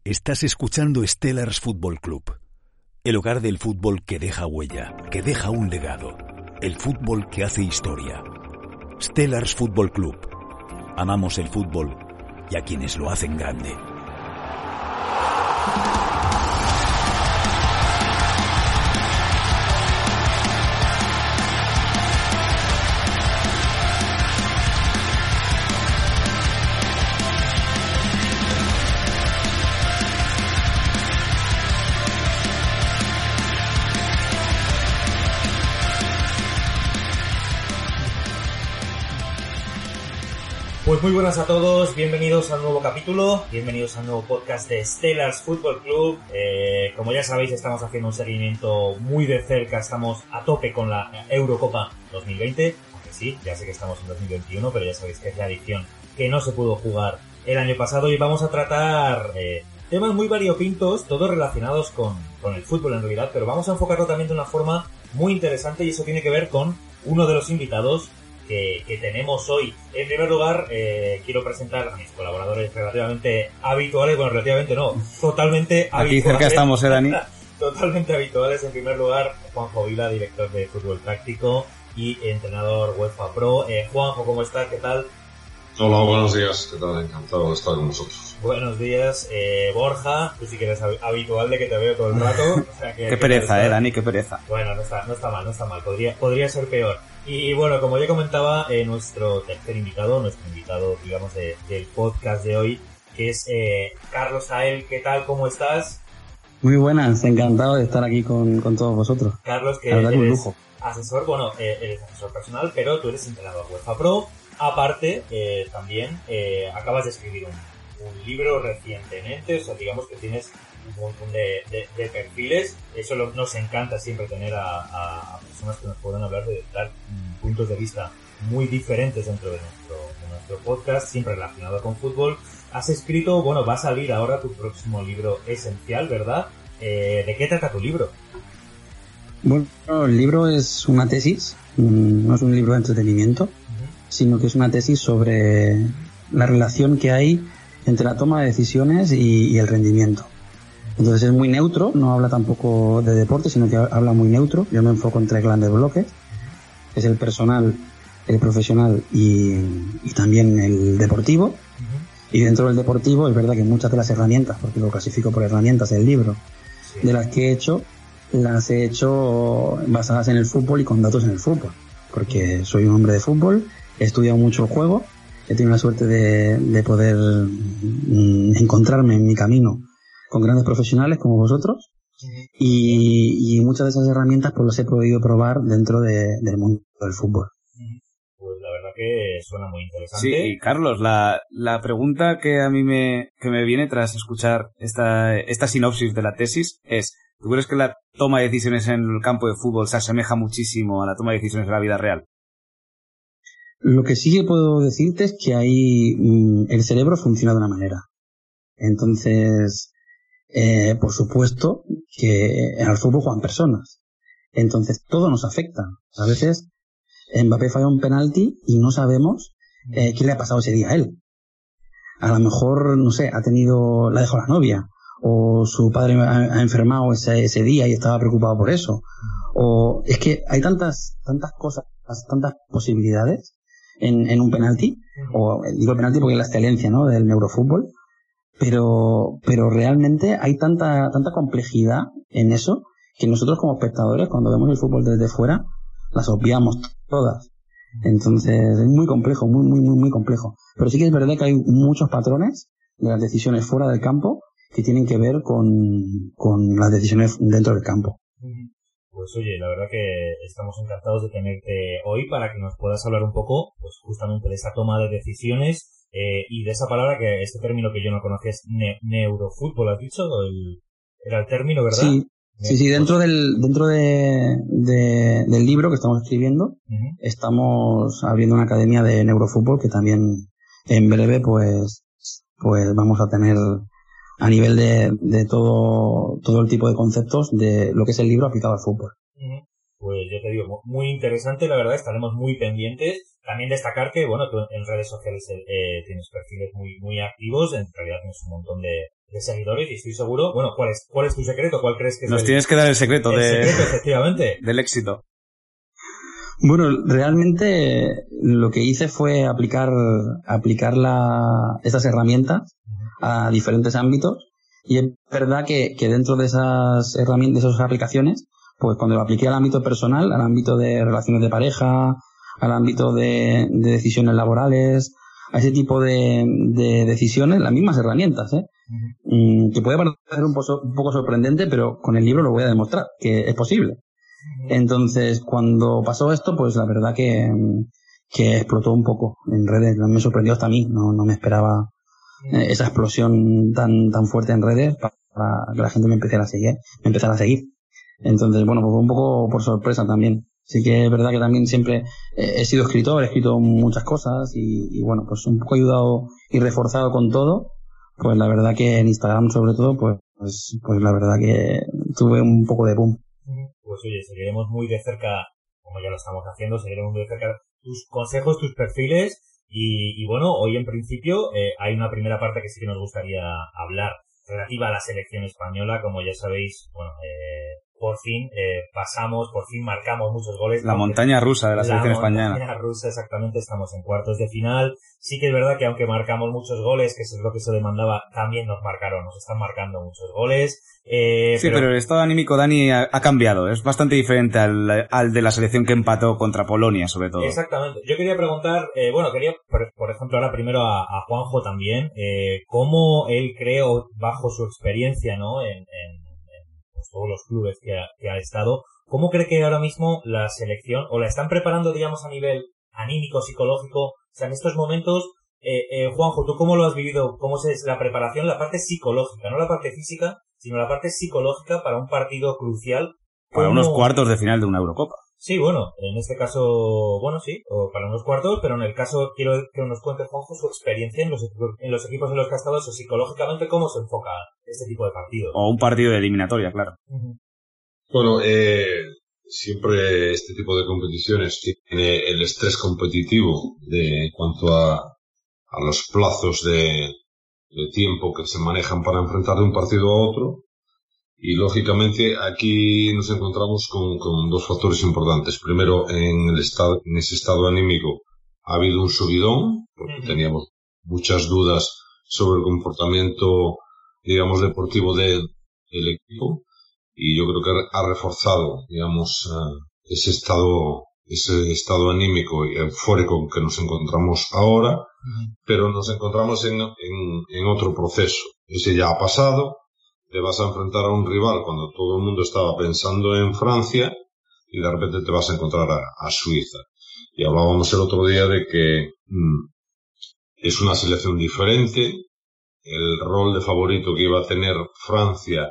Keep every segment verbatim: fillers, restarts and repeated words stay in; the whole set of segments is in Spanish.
Estás escuchando Stellars Fútbol Club, el hogar del fútbol que deja huella, que deja un legado, el fútbol que hace historia. Stellars Fútbol Club. Amamos el fútbol y a quienes lo hacen grande. Pues muy buenas a todos, bienvenidos a un nuevo capítulo, bienvenidos a un nuevo podcast de Stellars Fútbol Club. Eh, como ya sabéis, estamos haciendo un seguimiento muy de cerca, estamos a tope con la Eurocopa dos mil veinte, aunque sí, ya sé que estamos en dos mil veintiuno, pero ya sabéis que es la edición que no se pudo jugar el año pasado y vamos a tratar eh, temas muy variopintos, todos relacionados con, con el fútbol en realidad, pero vamos a enfocarlo también de una forma muy interesante y eso tiene que ver con uno de los invitados Que, que tenemos hoy. En primer lugar, eh, quiero presentar a mis colaboradores relativamente habituales, bueno, relativamente no, totalmente habituales. Aquí cerca estamos, ¿eh, Dani? Totalmente habituales. En primer lugar, Juanjo Vila, director de Fútbol Táctico y entrenador UEFA Pro. Eh, Juanjo, ¿cómo estás? ¿Qué tal? Hola, buenos días. ¿Qué tal? Encantado de estar con vosotros. Buenos días. Eh, Borja, tú sí que eres habitual de que te veo todo el rato. O sea, que, qué pereza, eh, Dani, qué pereza. Bueno, no está, no está mal, no está mal. Podría, podría ser peor. Y bueno, como ya comentaba, eh, nuestro tercer invitado, nuestro invitado, digamos, de, del podcast de hoy, que es eh, Carlos Ael. ¿Qué tal? ¿Cómo estás? Muy buenas, encantado de estar aquí con, con todos vosotros. Carlos, que eres un lujo. asesor, bueno, eh, eres asesor personal, pero tú eres entrenador UEFA Pro. Aparte, eh, también eh, acabas de escribir un, un libro recientemente, o sea, digamos que tienes un montón de, de, de perfiles. Eso lo, nos encanta siempre tener a, a, a personas que nos puedan hablar de dar mm, puntos de vista muy diferentes dentro de nuestro, de nuestro podcast, siempre relacionado con fútbol. Has escrito, bueno, va a salir ahora tu próximo libro esencial, ¿verdad? Eh, ¿De qué trata tu libro? Bueno, el libro es una tesis, no es un libro de entretenimiento, uh-huh. sino que es una tesis sobre la relación que hay entre la toma de decisiones y, y el rendimiento. Entonces es muy neutro, no habla tampoco de deporte, sino que habla muy neutro. Yo me enfoco en tres grandes bloques, es el personal, el profesional y, y también el deportivo. Uh-huh. Y dentro del deportivo es verdad que muchas de las herramientas, porque lo clasifico por herramientas del libro, sí. de las que he hecho, las he hecho basadas en el fútbol y con datos en el fútbol. Porque soy un hombre de fútbol, he estudiado mucho el juego, he tenido la suerte de, de poder mm, encontrarme en mi camino con grandes profesionales como vosotros, uh-huh. y, y muchas de esas herramientas pues las he podido probar dentro de, del mundo del fútbol. Uh-huh. Pues la verdad que suena muy interesante. Sí, y Carlos, la, la pregunta que a mí me, que me viene tras escuchar esta, esta sinopsis de la tesis es, ¿tú crees que la toma de decisiones en el campo de fútbol se asemeja muchísimo a la toma de decisiones en la vida real? Lo que sí que puedo decirte es que ahí mmm, el cerebro funciona de una manera. Entonces, Eh, por supuesto que en el fútbol juegan personas, entonces todo nos afecta. A veces Mbappé falla un penalti y no sabemos eh, qué le ha pasado ese día a él. A lo mejor, no sé, ha tenido, la dejó la novia, o su padre ha, ha enfermado ese, ese día y estaba preocupado por eso, o es que hay tantas tantas cosas, tantas posibilidades en, en un penalti, o digo el penalti porque es la excelencia, ¿no?, del neurofútbol. Pero, pero realmente hay tanta, tanta complejidad en eso que nosotros como espectadores, cuando vemos el fútbol desde fuera, las obviamos todas. Entonces, es muy complejo, muy, muy, muy, muy complejo. Pero sí que es verdad que hay muchos patrones de las decisiones fuera del campo que tienen que ver con, con las decisiones dentro del campo. Pues oye, la verdad que estamos encantados de tenerte hoy para que nos puedas hablar un poco, pues justamente de esa toma de decisiones. Eh, y de esa palabra, que este término que yo no conocía es ne- neurofútbol, ¿has dicho? El, era el término, ¿verdad? Sí, ne- sí, sí, dentro del dentro de, de del libro que estamos escribiendo, uh-huh. estamos abriendo una academia de neurofútbol que también en breve pues pues vamos a tener a nivel de, de todo todo el tipo de conceptos de lo que es el libro aplicado al fútbol. Uh-huh. Pues yo te digo, muy interesante, la verdad, estaremos muy pendientes. También destacar que, bueno, tú en redes sociales eh, tienes perfiles muy muy activos, en realidad tienes un montón de, de seguidores y estoy seguro, bueno, ¿cuál es, cuál es tu secreto? ¿Cuál crees que es Nos el, tienes que dar el secreto, el de, secreto, efectivamente? del éxito. Bueno, realmente lo que hice fue aplicar, aplicar la, estas herramientas a diferentes ámbitos y es verdad que, que dentro de esas herramientas, de esas aplicaciones, pues cuando lo apliqué al ámbito personal, al ámbito de relaciones de pareja, al ámbito de, de decisiones laborales, a ese tipo de, de decisiones, las mismas herramientas, ¿eh? Uh-huh. Que puede parecer un, poco, un poco sorprendente, pero con el libro lo voy a demostrar, que es posible. Entonces, cuando pasó esto, pues la verdad que, que explotó un poco en redes. Me sorprendió hasta a mí. No, no me esperaba eh, esa explosión tan, tan fuerte en redes para, para que la gente me empezara a seguir, me empezara a seguir. Entonces, bueno, pues fue un poco por sorpresa también. Sí que es verdad que también siempre he sido escritor, he escrito muchas cosas y, y bueno, pues un poco ayudado y reforzado con todo. Pues la verdad que en Instagram sobre todo, pues, pues, pues la verdad que tuve un poco de boom. Pues oye, seguiremos muy de cerca, como ya lo estamos haciendo, seguiremos muy de cerca tus consejos, tus perfiles y, y bueno, hoy en principio eh, hay una primera parte que sí que nos gustaría hablar relativa a la selección española. Como ya sabéis, bueno, eh, por fin eh, pasamos, por fin marcamos muchos goles. La montaña rusa de la selección española. La montaña rusa, exactamente, estamos en cuartos de final. Sí que es verdad que aunque marcamos muchos goles, que eso es lo que se demandaba, también nos marcaron, nos están marcando muchos goles. Eh, sí, pero... pero el estado anímico, Dani, ha, ha cambiado. Es bastante diferente al, al de la selección que empató contra Polonia, sobre todo. Exactamente. Yo quería preguntar, eh, bueno, quería, por, por ejemplo, ahora primero a, a Juanjo también, eh, cómo él creo, bajo su experiencia, ¿no?, en, en, en pues, todos los clubes que ha, que ha estado, ¿cómo cree que ahora mismo la selección, o la están preparando, digamos, a nivel anímico, psicológico? O sea, en estos momentos, eh, eh, Juanjo, ¿tú cómo lo has vivido? ¿Cómo es la preparación, la parte psicológica, no la parte física, sino la parte psicológica para un partido crucial? Para unos cuartos de final de una Eurocopa. Sí, bueno, en este caso, bueno, sí, o para unos cuartos, pero en el caso quiero que nos cuente, Juanjo, su experiencia en los, en los equipos en los que ha estado, eso psicológicamente, ¿cómo se enfoca este tipo de partidos? O un partido de eliminatoria, claro. Uh-huh. Bueno, eh, siempre este tipo de competiciones tiene el estrés competitivo de, en cuanto a, a los plazos de, de tiempo que se manejan para enfrentar de un partido a otro. Y lógicamente aquí nos encontramos con, con dos factores importantes. Primero, en el estado, en ese estado anímico ha habido un subidón, porque uh-huh. teníamos muchas dudas sobre el comportamiento, digamos, deportivo de, del equipo, y yo creo que ha reforzado, digamos, uh, ese estado, ese estado anímico y eufórico en que nos encontramos ahora, uh-huh. pero nos encontramos en, en, en otro proceso. Ese ya ha pasado. Te vas a enfrentar a un rival cuando todo el mundo estaba pensando en Francia y de repente te vas a encontrar a, a Suiza. Y hablábamos el otro día de que mmm, es una selección diferente. El rol de favorito que iba a tener Francia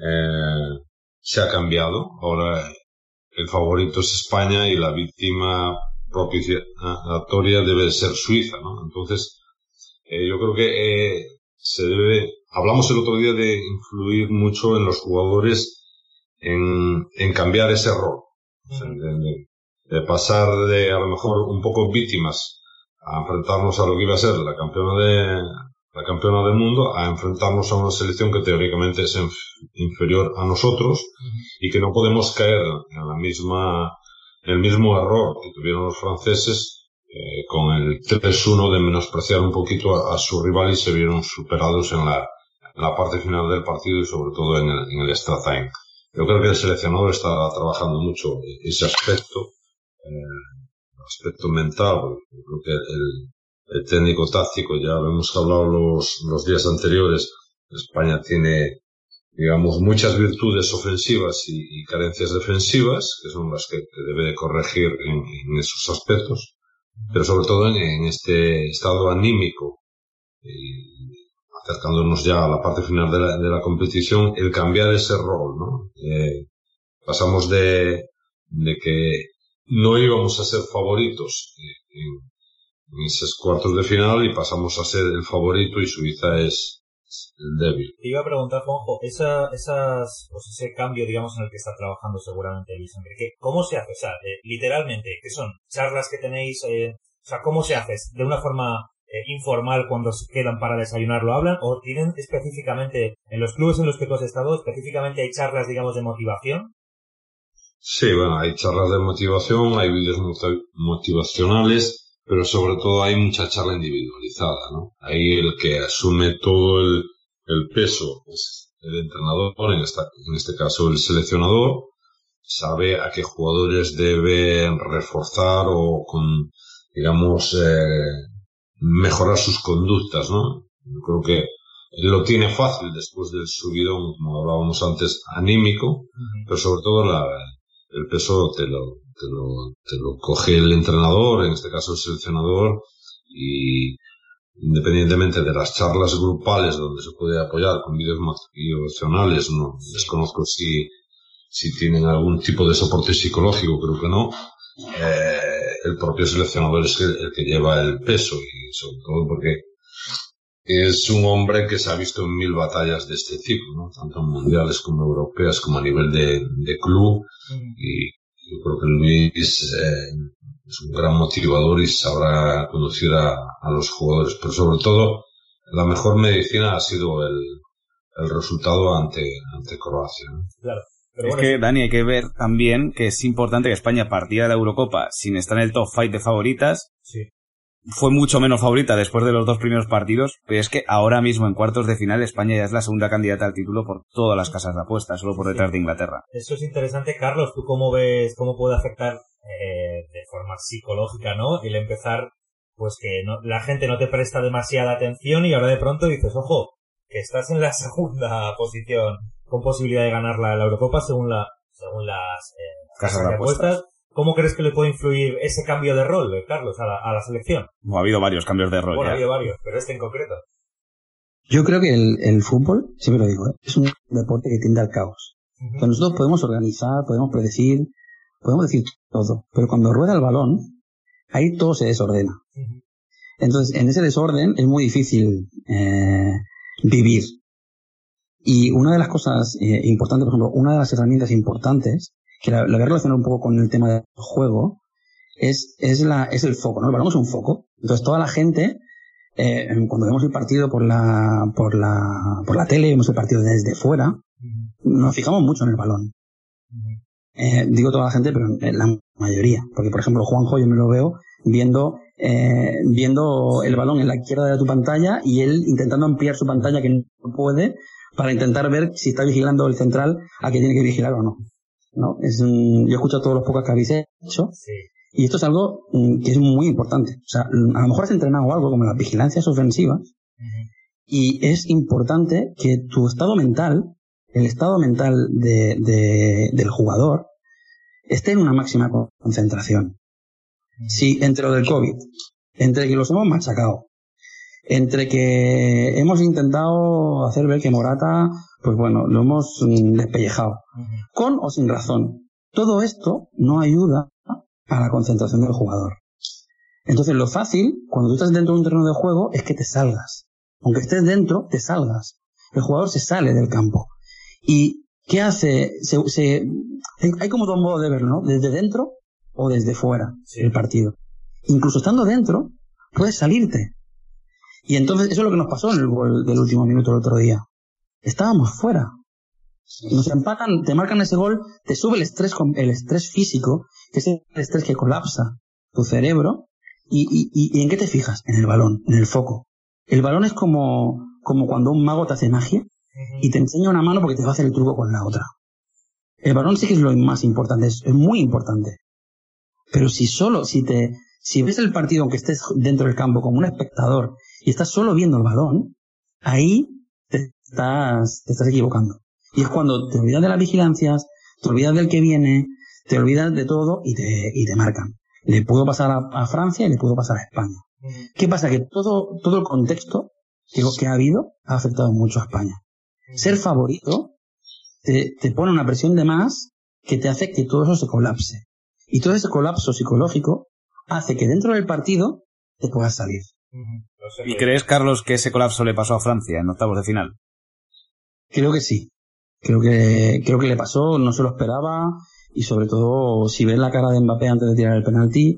eh, se ha cambiado. Ahora el favorito es España y la víctima propiciatoria debe ser Suiza, ¿no? Entonces, eh, yo creo que eh, se debe... Hablamos el otro día de influir mucho en los jugadores en, en cambiar ese rol. O sea, de, de, de pasar de, a lo mejor, un poco víctimas a enfrentarnos a lo que iba a ser la campeona de, la campeona del mundo, a enfrentarnos a una selección que teóricamente es inf- inferior a nosotros y que no podemos caer en la misma, en el mismo error que tuvieron los franceses. Eh, con el tres uno de menospreciar un poquito a, a su rival y se vieron superados en la, en la parte final del partido y sobre todo en el, en el extra time. Yo creo que el seleccionador está trabajando mucho ese aspecto, eh, el aspecto mental. Yo creo que el, el técnico táctico, ya lo hemos hablado los, los días anteriores, España tiene, digamos, muchas virtudes ofensivas y, y carencias defensivas, que son las que debe de corregir en, en esos aspectos. Pero sobre todo en, en este estado anímico, y acercándonos ya a la parte final de la, de la competición, el cambiar ese rol, ¿no? Eh, pasamos de, de que no íbamos a ser favoritos en, en esos cuartos de final y pasamos a ser el favorito y Suiza es el débil. Te iba a preguntar, Juanjo, esa, esas, pues ese cambio, digamos, en el que está trabajando seguramente Luis Enrique, ¿cómo se hace? O sea, eh, literalmente, ¿qué son? ¿Charlas que tenéis? Eh, o sea, ¿cómo se hace? ¿De una forma eh, informal cuando se quedan para desayunar lo hablan? ¿O tienen específicamente, en los clubes en los que tú has estado, específicamente hay charlas, digamos, de motivación? Sí, bueno, hay charlas de motivación, hay vídeos motivacionales, pero sobre todo hay mucha charla individualizada, ¿no? Ahí el que asume todo el, el peso es el entrenador, en, esta, en este caso el seleccionador, sabe a qué jugadores debe reforzar o con, digamos, eh, mejorar sus conductas, ¿no? Yo creo que lo tiene fácil después del subidón, como hablábamos antes, anímico, uh-huh. pero sobre todo la, el peso te lo, te lo, te lo coge el entrenador, en este caso el seleccionador, y independientemente de las charlas grupales donde se puede apoyar con vídeos motivacionales, no desconozco si, si tienen algún tipo de soporte psicológico, creo que no, eh, el propio seleccionador es el, el que lleva el peso, y sobre todo porque es un hombre que se ha visto en mil batallas de este tipo, ¿no? Tanto mundiales como europeas, como a nivel de, de club, mm. y yo creo que Luis eh, es un gran motivador y sabrá conducir a, a los jugadores, pero sobre todo la mejor medicina ha sido el, el resultado ante, ante Croacia, ¿no? Claro. Pero es bueno, que, Dani, hay que ver también que es importante que España partía de la Eurocopa sin estar en el top five de favoritas. Sí. Fue mucho menos favorita después de los dos primeros partidos, pero es que ahora mismo en cuartos de final España ya es la segunda candidata al título por todas las casas de apuestas, solo por detrás sí. de Inglaterra. Eso es interesante, Carlos. ¿Tú cómo ves, cómo puede afectar eh, de forma psicológica, ¿no? El empezar, pues que no, la gente no te presta demasiada atención y ahora de pronto dices, ojo, que estás en la segunda posición con posibilidad de ganar la, la Eurocopa según la según las eh, casas de apuestas. ¿Cómo crees que le puede influir ese cambio de rol, Carlos, a la, a la selección? No, ha habido varios cambios de rol. Bueno, ya. ha habido varios, pero este en concreto. Yo creo que el, el fútbol, siempre lo digo, ¿eh? es un deporte que tiende al caos. Uh-huh. Entonces nosotros podemos organizar, podemos predecir, podemos decir todo, pero cuando rueda el balón, ahí todo se desordena. Uh-huh. Entonces, en ese desorden es muy difícil eh, vivir. Y una de las cosas eh, importantes, por ejemplo, una de las herramientas importantes, que la, la voy a relacionar un poco con el tema del juego, es, es, la, es el foco, ¿no? El balón es un foco. Entonces toda la gente, eh, cuando vemos el partido por la, por la, por la tele, vemos el partido desde fuera, uh-huh. nos fijamos mucho en el balón. Uh-huh. Eh, digo toda la gente, pero la mayoría. Porque, por ejemplo, Juanjo, yo me lo veo viendo, eh, viendo el balón en la izquierda de tu pantalla y él intentando ampliar su pantalla que no puede para intentar ver si está vigilando el central a que tiene que vigilar o no. ¿No? Es un, yo escucho todos los podcasts que habéis hecho, sí. y esto es algo um, que es muy importante. O sea, a lo mejor has entrenado algo como las vigilancias ofensivas, uh-huh. y es importante que tu estado mental, el estado mental de, de, del jugador, esté en una máxima concentración. Uh-huh. Si entre lo del COVID, entre que los hemos machacado, entre que hemos intentado hacer ver que Morata, pues bueno, lo hemos despellejado, uh-huh. con o sin razón. Todo esto no ayuda a la concentración del jugador. Entonces lo fácil, cuando tú estás dentro de un terreno de juego, es que te salgas. Aunque estés dentro, te salgas. El jugador se sale del campo. ¿Y qué hace? Se, se, hay como dos modos de verlo, ¿no? Desde dentro o desde fuera sí. del partido. Incluso estando dentro, puedes salirte. Y entonces eso es lo que nos pasó en el gol del último minuto el otro día. Estábamos fuera. Nos empatan, te marcan ese gol, te sube el estrés, el estrés físico, que es el estrés que colapsa tu cerebro. ¿Y, y, y en qué te fijas? En el balón, en el foco. El balón es como, como cuando un mago te hace magia y te enseña una mano porque te va a hacer el truco con la otra. El balón sí que es lo más importante, es, es muy importante. Pero si solo, si te, si ves el partido aunque estés dentro del campo como un espectador y estás solo viendo el balón, ahí te estás, te estás equivocando. Y es cuando te olvidas de las vigilancias, te olvidas del que viene, te olvidas de todo y te, y te marcan. Le pudo pasar a, a Francia y le pudo pasar a España. Uh-huh. ¿Qué pasa? Que todo, todo el contexto que, que ha habido ha afectado mucho a España. Uh-huh. Ser favorito te, te pone una presión de más que te hace que todo eso se colapse. Y todo ese colapso psicológico hace que dentro del partido te puedas salir. Uh-huh. ¿Y crees, Carlos, que ese colapso le pasó a Francia en octavos de final? Creo que sí. Creo que, creo que le pasó, no se lo esperaba, y sobre todo, si ves la cara de Mbappé antes de tirar el penalti,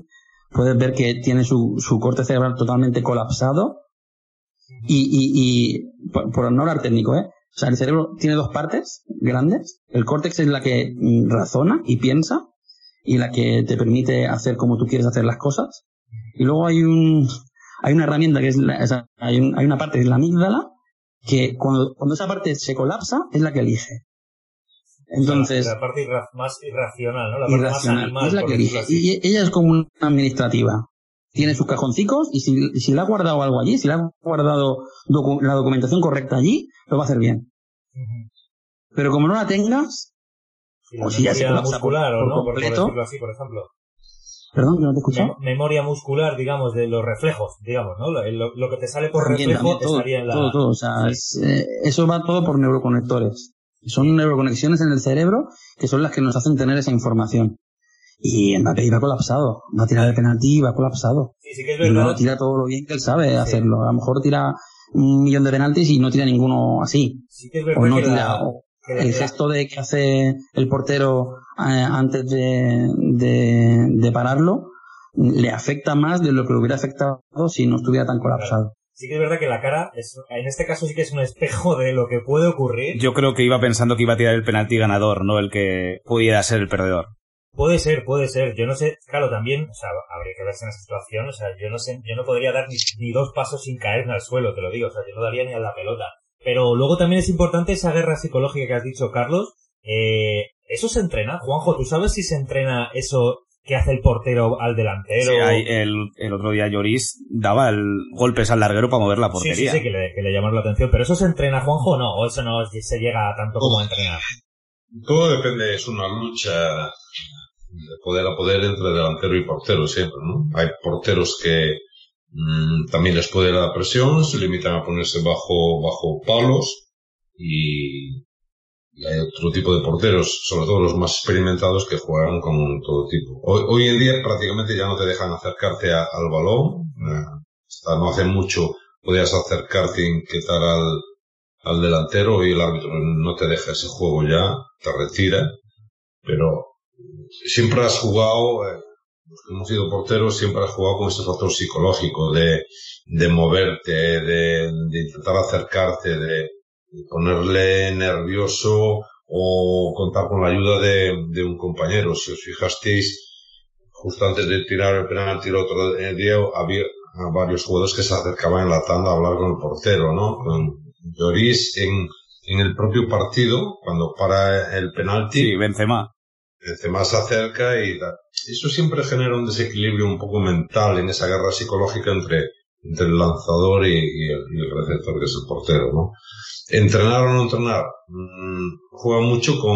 puedes ver que tiene su, su corte cerebral totalmente colapsado y, y, y por, por no hablar técnico, ¿eh? O sea, el cerebro tiene dos partes grandes. El córtex es la que razona y piensa y la que te permite hacer como tú quieres hacer las cosas. Y luego hay un hay una herramienta que es la, o sea, hay, un, hay una parte que es la amígdala, que cuando, cuando esa parte se colapsa es la que elige. Entonces, la, la parte irra, más irracional, ¿no? La parte irracional, más animal, es la que elige. Y ella es como una administrativa. Tiene sus cajoncicos y si, si le ha guardado algo allí, si le ha guardado docu- la documentación correcta allí, lo va a hacer bien. Uh-huh. Pero como no la tengas, sí, o si ya se colapsa muscular por, o no, por por completo, decirlo así, por ejemplo. Perdón, que no te he escuchado. Mem- memoria muscular, digamos, de los reflejos, digamos, ¿no? Lo, lo, lo que te sale por También, reflejo también, todo, estaría en la... todo, todo. O sea, sí. es, eh, eso va todo por neuroconectores. Son neuroconexiones en el cerebro que son las que nos hacen tener esa información. Y Mbappé iba colapsado. Va a tirar el penalti y va colapsado. Sí, sí que es y verdad. no lo tira todo lo bien que él sabe sí. hacerlo. A lo mejor tira un millón de penaltis y no tira ninguno así. Sí que es verdad o no que tira... la... O, el gesto de que hace el portero eh, antes de, de, de pararlo le afecta más de lo que le hubiera afectado si no estuviera tan colapsado. Claro. Sí que es verdad que la cara, es, en este caso sí que es un espejo de lo que puede ocurrir. Yo creo que iba pensando que iba a tirar el penalti ganador, no el que pudiera ser el perdedor. Puede ser, puede ser. Yo no sé, claro, también, o sea, habría que verse en esa situación, o sea, yo no sé, yo no podría dar ni, ni dos pasos sin caerme al suelo, te lo digo, o sea, yo no daría ni a la pelota. Pero luego también es importante esa guerra psicológica que has dicho, Carlos. Eh, ¿eso se entrena? Juanjo, ¿tú sabes si se entrena eso que hace el portero al delantero? Sí, hay, el, el otro día Lloris daba el, golpes al larguero para mover la portería. Sí, sí, sí, que le, que le llamaron la atención. ¿Pero eso se entrena, Juanjo, o no? ¿O eso no se llega a tanto como a entrenar? Todo depende, es una lucha de poder a poder entre delantero y portero siempre, ¿no? Hay porteros que mmm, también les puede dar presión, se limitan a ponerse bajo, bajo palos y, y hay otro tipo de porteros, sobre todo los más experimentados, que juegan con todo tipo. Hoy, hoy en día prácticamente ya no te dejan acercarte a, al balón, eh, hasta no hace mucho podías acercarte e inquietar al, al delantero y el árbitro no te deja ese juego ya, te retira, pero siempre has jugado, eh, los que hemos sido porteros, siempre has jugado con ese factor psicológico de, de moverte, de, de intentar acercarte, de, de ponerle nervioso o contar con la ayuda de, de un compañero. Si os fijasteis, justo antes de tirar el penalti el otro día, había varios jugadores que se acercaban en la tanda a hablar con el portero, ¿no? Con Lloris en, en el propio partido, cuando para el penalti. Sí, Benzema. Benzema se acerca y da. Eso siempre genera un desequilibrio un poco mental en esa guerra psicológica entre, entre el lanzador y, y, el, y el receptor, que es el portero, ¿no? Entrenar o no entrenar, mmm, juega mucho con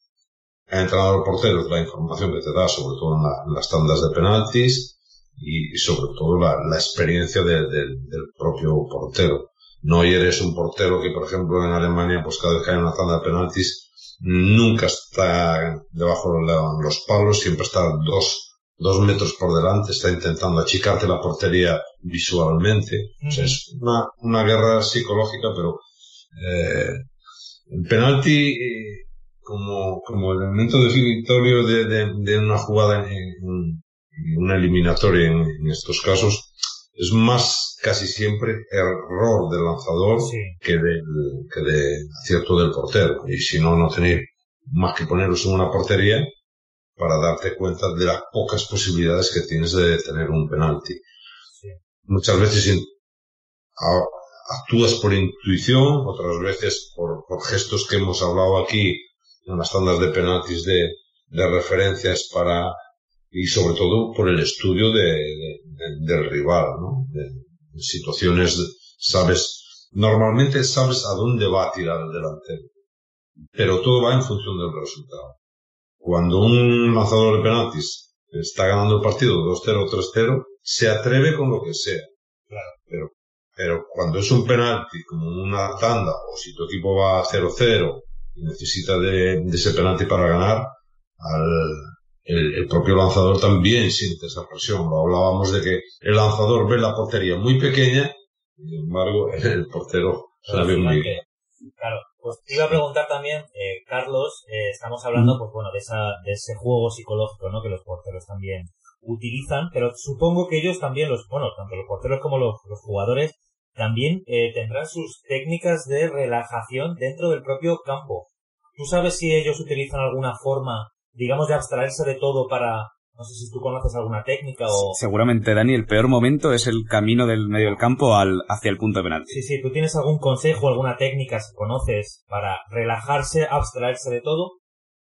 el entrenador portero, la información que te da, sobre todo en, la, en las tandas de penaltis y, y sobre todo la, la experiencia de, de, del propio portero. No eres un portero que, por ejemplo, en Alemania, pues cada vez que hay una tanda de penaltis, nunca está debajo de los palos, siempre está dos, dos metros por delante, está intentando achicarte la portería visualmente. Uh-huh. O sea, es una, una guerra psicológica, pero eh, el penalti eh, como, como elemento definitorio de, de, de una jugada en, en, en una eliminatoria en, en estos casos es más casi siempre error del lanzador sí. que, del, que de acierto del portero. Y si no, no tenéis más que poneros en una portería para darte cuenta de las pocas posibilidades que tienes de tener un penalti. Sí. Muchas veces a, actúas por intuición, otras veces por, por gestos que hemos hablado aquí en las tandas de penaltis de, de referencias para, y sobre todo por el estudio de, de, de, del rival, ¿no? De, de situaciones, sabes, normalmente sabes a dónde va a tirar el delantero, pero todo va en función del resultado. Cuando un lanzador de penaltis está ganando el partido dos cero, tres cero, se atreve con lo que sea. Claro. Pero, pero cuando es un penalti, como una tanda, o si tu equipo va a cero cero y necesita de, de ese penalti para ganar, al, El, el propio lanzador también siente esa presión. Lo hablábamos de que el lanzador ve la portería muy pequeña, sin embargo, el portero se la ve muy bien. Claro, pues te iba a preguntar también, eh, Carlos, eh, estamos hablando, pues bueno, de esa, de ese juego psicológico, ¿no? Que los porteros también utilizan, pero supongo que ellos también, los bueno, tanto los porteros como los, los jugadores, también eh, tendrán sus técnicas de relajación dentro del propio campo. ¿Tú sabes si ellos utilizan alguna forma, digamos, de abstraerse de todo para... No sé si tú conoces alguna técnica o... Seguramente, Dani, el peor momento es el camino del medio del campo al, hacia el punto de penalti. Sí, sí, ¿tú tienes algún consejo, alguna técnica, si conoces, para relajarse, abstraerse de todo?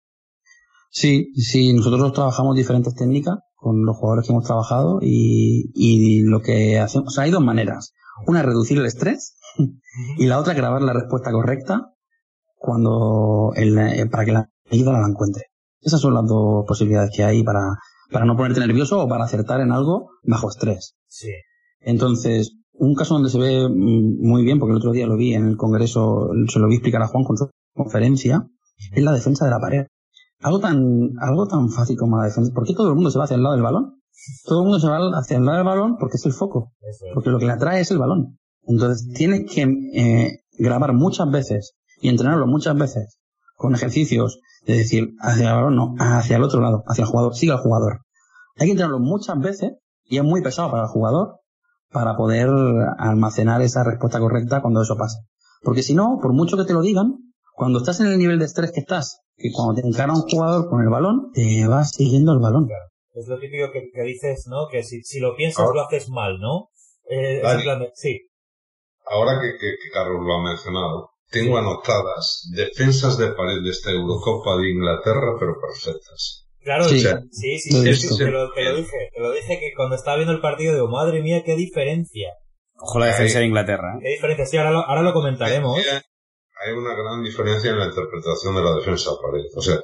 Sí, sí, nosotros trabajamos diferentes técnicas con los jugadores que hemos trabajado y, y lo que hacemos, o sea, hay dos maneras. Una es reducir el estrés y la otra es grabar la respuesta correcta cuando el, para que la ayuda la encuentre. Esas son las dos posibilidades que hay para, para no ponerte nervioso o para acertar en algo bajo estrés. Sí. Entonces, un caso donde se ve muy bien, porque el otro día lo vi en el congreso, se lo vi explicar a Juan con su conferencia, es la defensa de la pared. Algo tan, algo tan fácil como la defensa. ¿Por qué todo el mundo se va hacia el lado del balón? Todo el mundo se va hacia el lado del balón porque es el foco. Porque lo que le atrae es el balón. Entonces, tienes que eh, grabar muchas veces y entrenarlo muchas veces con ejercicios de decir hacia el balón, no, hacia el otro lado, hacia el jugador, sigue al jugador. Hay que entrenarlo muchas veces y es muy pesado para el jugador para poder almacenar esa respuesta correcta cuando eso pasa. Porque si no, por mucho que te lo digan, cuando estás en el nivel de estrés que estás, que cuando te encara un jugador con el balón, te vas siguiendo el balón. Claro. Es lo típico que, que dices, ¿no? Que si, si lo piensas ahora, lo haces mal, ¿no? Eh, Dani, plan de, sí. Ahora que, que, que Carlos lo ha mencionado, tengo anotadas defensas de pared de esta Eurocopa de Inglaterra, pero perfectas. Claro, sí, sí, sí, sí, sí, sí, sí, te, lo, te lo dije, te lo dije que cuando estaba viendo el partido digo, madre mía, qué diferencia. Ojo la defensa de Inglaterra, ¿eh? Qué diferencia, sí, ahora lo, ahora lo comentaremos. Hay una gran diferencia en la interpretación de la defensa de pared. O sea,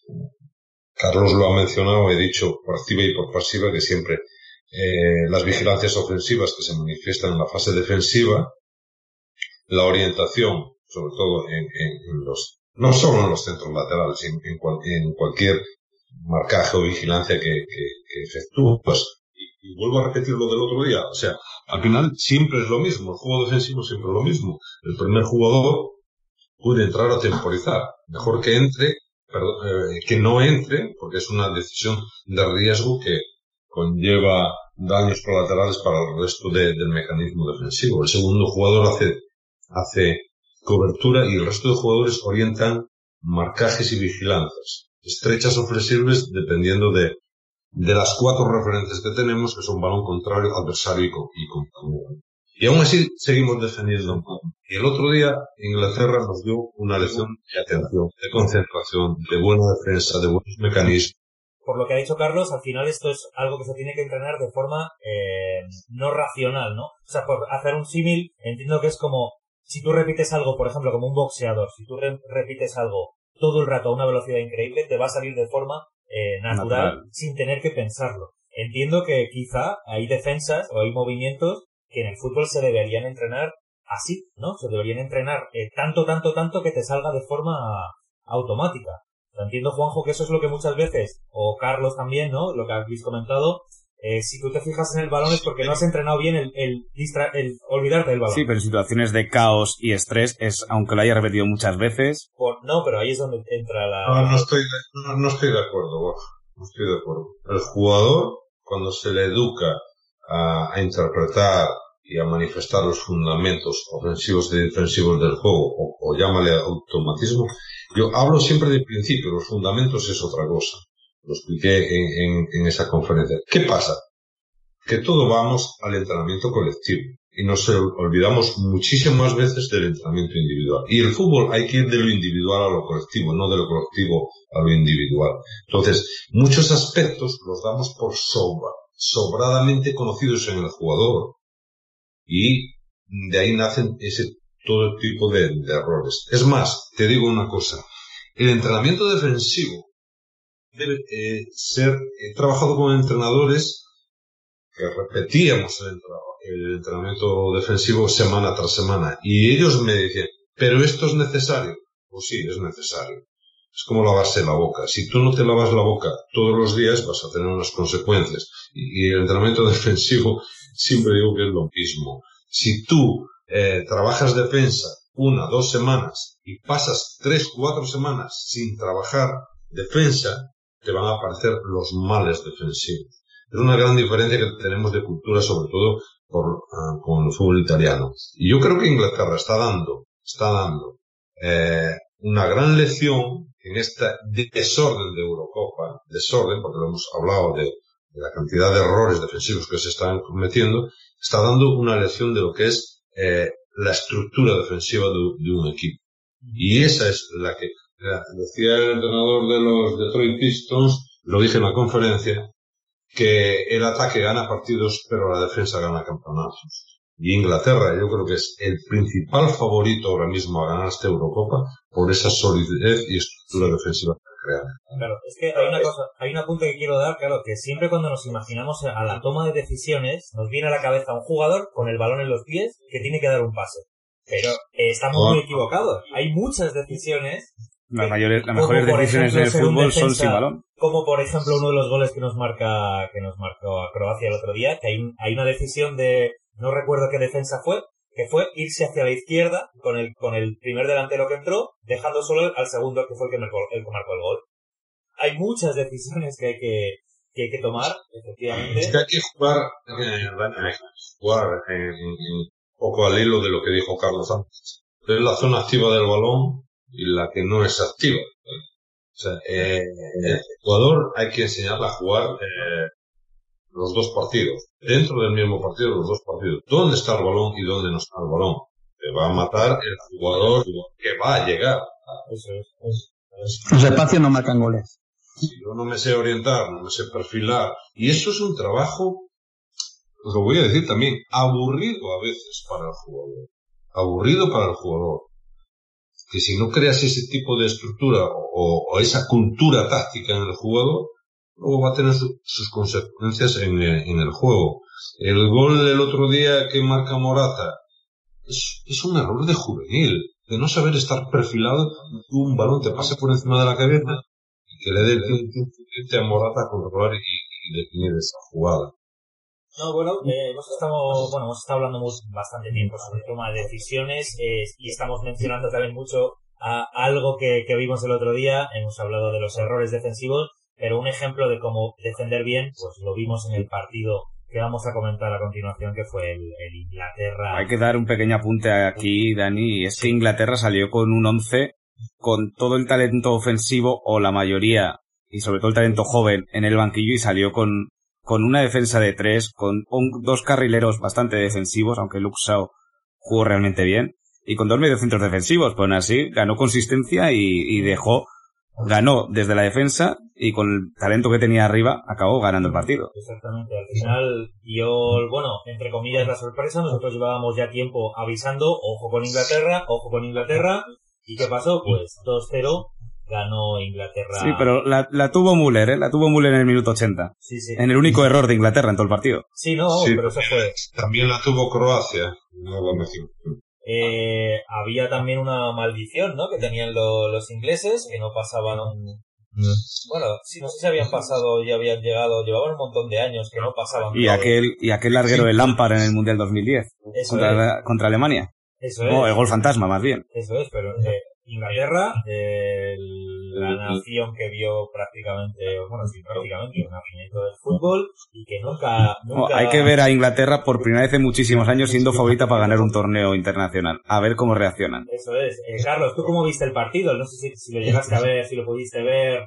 Carlos lo ha mencionado, he dicho por activa y por pasiva que siempre eh, las vigilancias ofensivas que se manifiestan en la fase defensiva, la orientación, sobre todo en, en, en los, no solo en los centros laterales, en, en, cual, en cualquier marcaje o vigilancia que, que, que efectúe, pues, y, y vuelvo a repetir lo del otro día, o sea, al final siempre es lo mismo, el juego defensivo siempre es lo mismo. El primer jugador puede entrar a temporizar, mejor que entre, perdón, eh, que no entre, porque es una decisión de riesgo que conlleva daños colaterales para el resto de, del mecanismo defensivo. El segundo jugador hace, hace cobertura y el resto de jugadores orientan marcajes y vigilancias, estrechas o flexibles dependiendo de, de las cuatro referencias que tenemos, que son balón contrario, adversario y, y compañero. Y aún así seguimos defendiendo. Y el otro día Inglaterra nos dio una lección de atención, de concentración, de buena defensa, de buenos mecanismos. Por lo que ha dicho Carlos, al final esto es algo que se tiene que entrenar de forma eh, no racional, ¿no? O sea, por hacer un símil, entiendo que es como si tú repites algo, por ejemplo, como un boxeador, si tú re- repites algo todo el rato a una velocidad increíble, te va a salir de forma eh, natural, natural sin tener que pensarlo. Entiendo que quizá hay defensas o hay movimientos que en el fútbol se deberían entrenar así, ¿no? Se deberían entrenar eh, tanto, tanto, tanto que te salga de forma automática. O sea, entiendo, Juanjo, que eso es lo que muchas veces, o Carlos también, ¿no? Lo que habéis comentado, eh, si tú te fijas en el balón es porque no has entrenado bien el, el, distra- el olvidarte del balón. Sí, pero en situaciones de caos y estrés, es aunque lo haya repetido muchas veces... Por, no, pero ahí es donde entra la... No, no estoy de, no, no estoy de acuerdo, Borja. No estoy de acuerdo. El jugador, cuando se le educa a, a interpretar y a manifestar los fundamentos ofensivos y defensivos del juego, o, o llámale automatismo, yo hablo siempre del principio, los fundamentos es otra cosa. Lo expliqué en, en, en esa conferencia. ¿Qué pasa? Que todo vamos al entrenamiento colectivo y nos olvidamos muchísimas veces del entrenamiento individual. Y el fútbol hay que ir de lo individual a lo colectivo, no de lo colectivo a lo individual. Entonces, muchos aspectos los damos por sobra, sobradamente conocidos en el jugador. Y de ahí nacen ese todo tipo de, de errores. Es más, te digo una cosa. El entrenamiento defensivo debe eh, ser eh, trabajado con entrenadores que repetíamos el, el entrenamiento defensivo semana tras semana. Y ellos me decían, ¿pero esto es necesario? Pues sí, es necesario. Es como lavarse la boca. Si tú no te lavas la boca todos los días, vas a tener unas consecuencias. Y, y el entrenamiento defensivo, siempre digo que es lo mismo. Si tú eh, trabajas defensa una, dos semanas y pasas tres, cuatro semanas sin trabajar defensa, te van a aparecer los males defensivos. Es una gran diferencia que tenemos de cultura, sobre todo por, uh, con el fútbol italiano. Y yo creo que Inglaterra está dando, está dando, eh, una gran lección en este desorden de Eurocopa, desorden, porque lo hemos hablado de, de la cantidad de errores defensivos que se están cometiendo, está dando una lección de lo que es eh, la estructura defensiva de, de un equipo. Y esa es la que, la, decía el entrenador de los Detroit Pistons, lo dije en la conferencia, que el ataque gana partidos, pero la defensa gana campeonatos. Y Inglaterra, yo creo que es el principal favorito ahora mismo a ganar esta Eurocopa por esa solidez y estructura defensiva que crea. Claro, es que hay una cosa, hay un apunte que quiero dar, claro, que siempre cuando nos imaginamos a la toma de decisiones, nos viene a la cabeza un jugador con el balón en los pies que tiene que dar un pase. Pero eh, estamos muy equivocados. Hay muchas decisiones. Las mayores, las mejores decisiones en el fútbol son sin balón. Como por ejemplo uno de los goles que nos marca, que nos marcó a Croacia el otro día, que hay, un, hay una decisión de, no recuerdo qué defensa fue, que fue irse hacia la izquierda con el, con el primer delantero que entró, dejando solo al segundo que fue el que marcó el, que marcó el gol. Hay muchas decisiones que hay que, que hay que tomar, efectivamente. Es que hay que jugar, eh, jugar en, en, un poco al hilo de lo que dijo Carlos antes. Es la zona activa del balón y la que no es activa. O sea, eh, el jugador hay que enseñarle a jugar eh, los dos partidos. Dentro del mismo partido, los dos partidos. ¿Dónde está el balón y dónde no está el balón? Te va a matar el jugador que va a llegar. Eso es. Eso es. Los espacios no marcan goles. Si yo no me sé orientar, no me sé perfilar. Y eso es un trabajo, os lo voy a decir también, aburrido a veces para el jugador. Aburrido para el jugador. Que si no creas ese tipo de estructura o, o esa cultura táctica en el jugador, luego va a tener su, sus consecuencias en el, en el juego. El gol del otro día que marca Morata es, es un error de juvenil, de no saber estar perfilado, que un balón te pase por encima de la cabeza y que le dé el tiempo a Morata a controlar y, y definir esa jugada. No, bueno, eh, hemos estado, bueno, hemos estado hablando muy, bastante tiempo sobre toma de decisiones eh, y estamos mencionando también mucho a algo que, que vimos el otro día. Hemos hablado de los errores defensivos, pero un ejemplo de cómo defender bien, pues lo vimos en el partido que vamos a comentar a continuación, que fue el, el Inglaterra. Hay que dar un pequeño apunte aquí, Dani, y es que Inglaterra salió con un once con todo el talento ofensivo, o la mayoría, y sobre todo el talento joven, en el banquillo, y salió con con una defensa de tres, con un, dos carrileros bastante defensivos, aunque Luke Shaw jugó realmente bien, y con dos mediocentros defensivos, pues aún así ganó consistencia y, y dejó, ganó desde la defensa, y con el talento que tenía arriba acabó ganando el partido. Exactamente, al final dio, bueno, entre comillas la sorpresa. Nosotros llevábamos ya tiempo avisando, ojo con Inglaterra, ojo con Inglaterra, ¿y qué pasó? Pues dos cero. Ganó Inglaterra. Sí, pero la, la tuvo Müller, ¿eh? La tuvo Müller en el minuto ochenta. Sí, sí. En el único error de Inglaterra en todo el partido. Sí, no, sí, pero eso fue. También la tuvo Croacia. No lo menciono. Eh, había también una maldición, ¿no? Que tenían lo, los ingleses, que no pasaban un... Bueno, sí, no sé si habían pasado y habían llegado, llevaban un montón de años que no pasaban. Y aquel, y aquel larguero de Lampard en el Mundial dos mil diez. Eso contra, es. contra Alemania. Eso No, es. el gol fantasma, más bien. Eso es, pero eh, Inglaterra, eh, la nación que vio prácticamente, bueno, sí, prácticamente un nacimiento del fútbol y que nunca... nunca... No, hay que ver a Inglaterra por primera vez en muchísimos años siendo favorita para ganar un torneo internacional. A ver cómo reaccionan. Eso es. Eh, Carlos, ¿tú cómo viste el partido? No sé si, si lo llegaste a ver, si lo pudiste ver.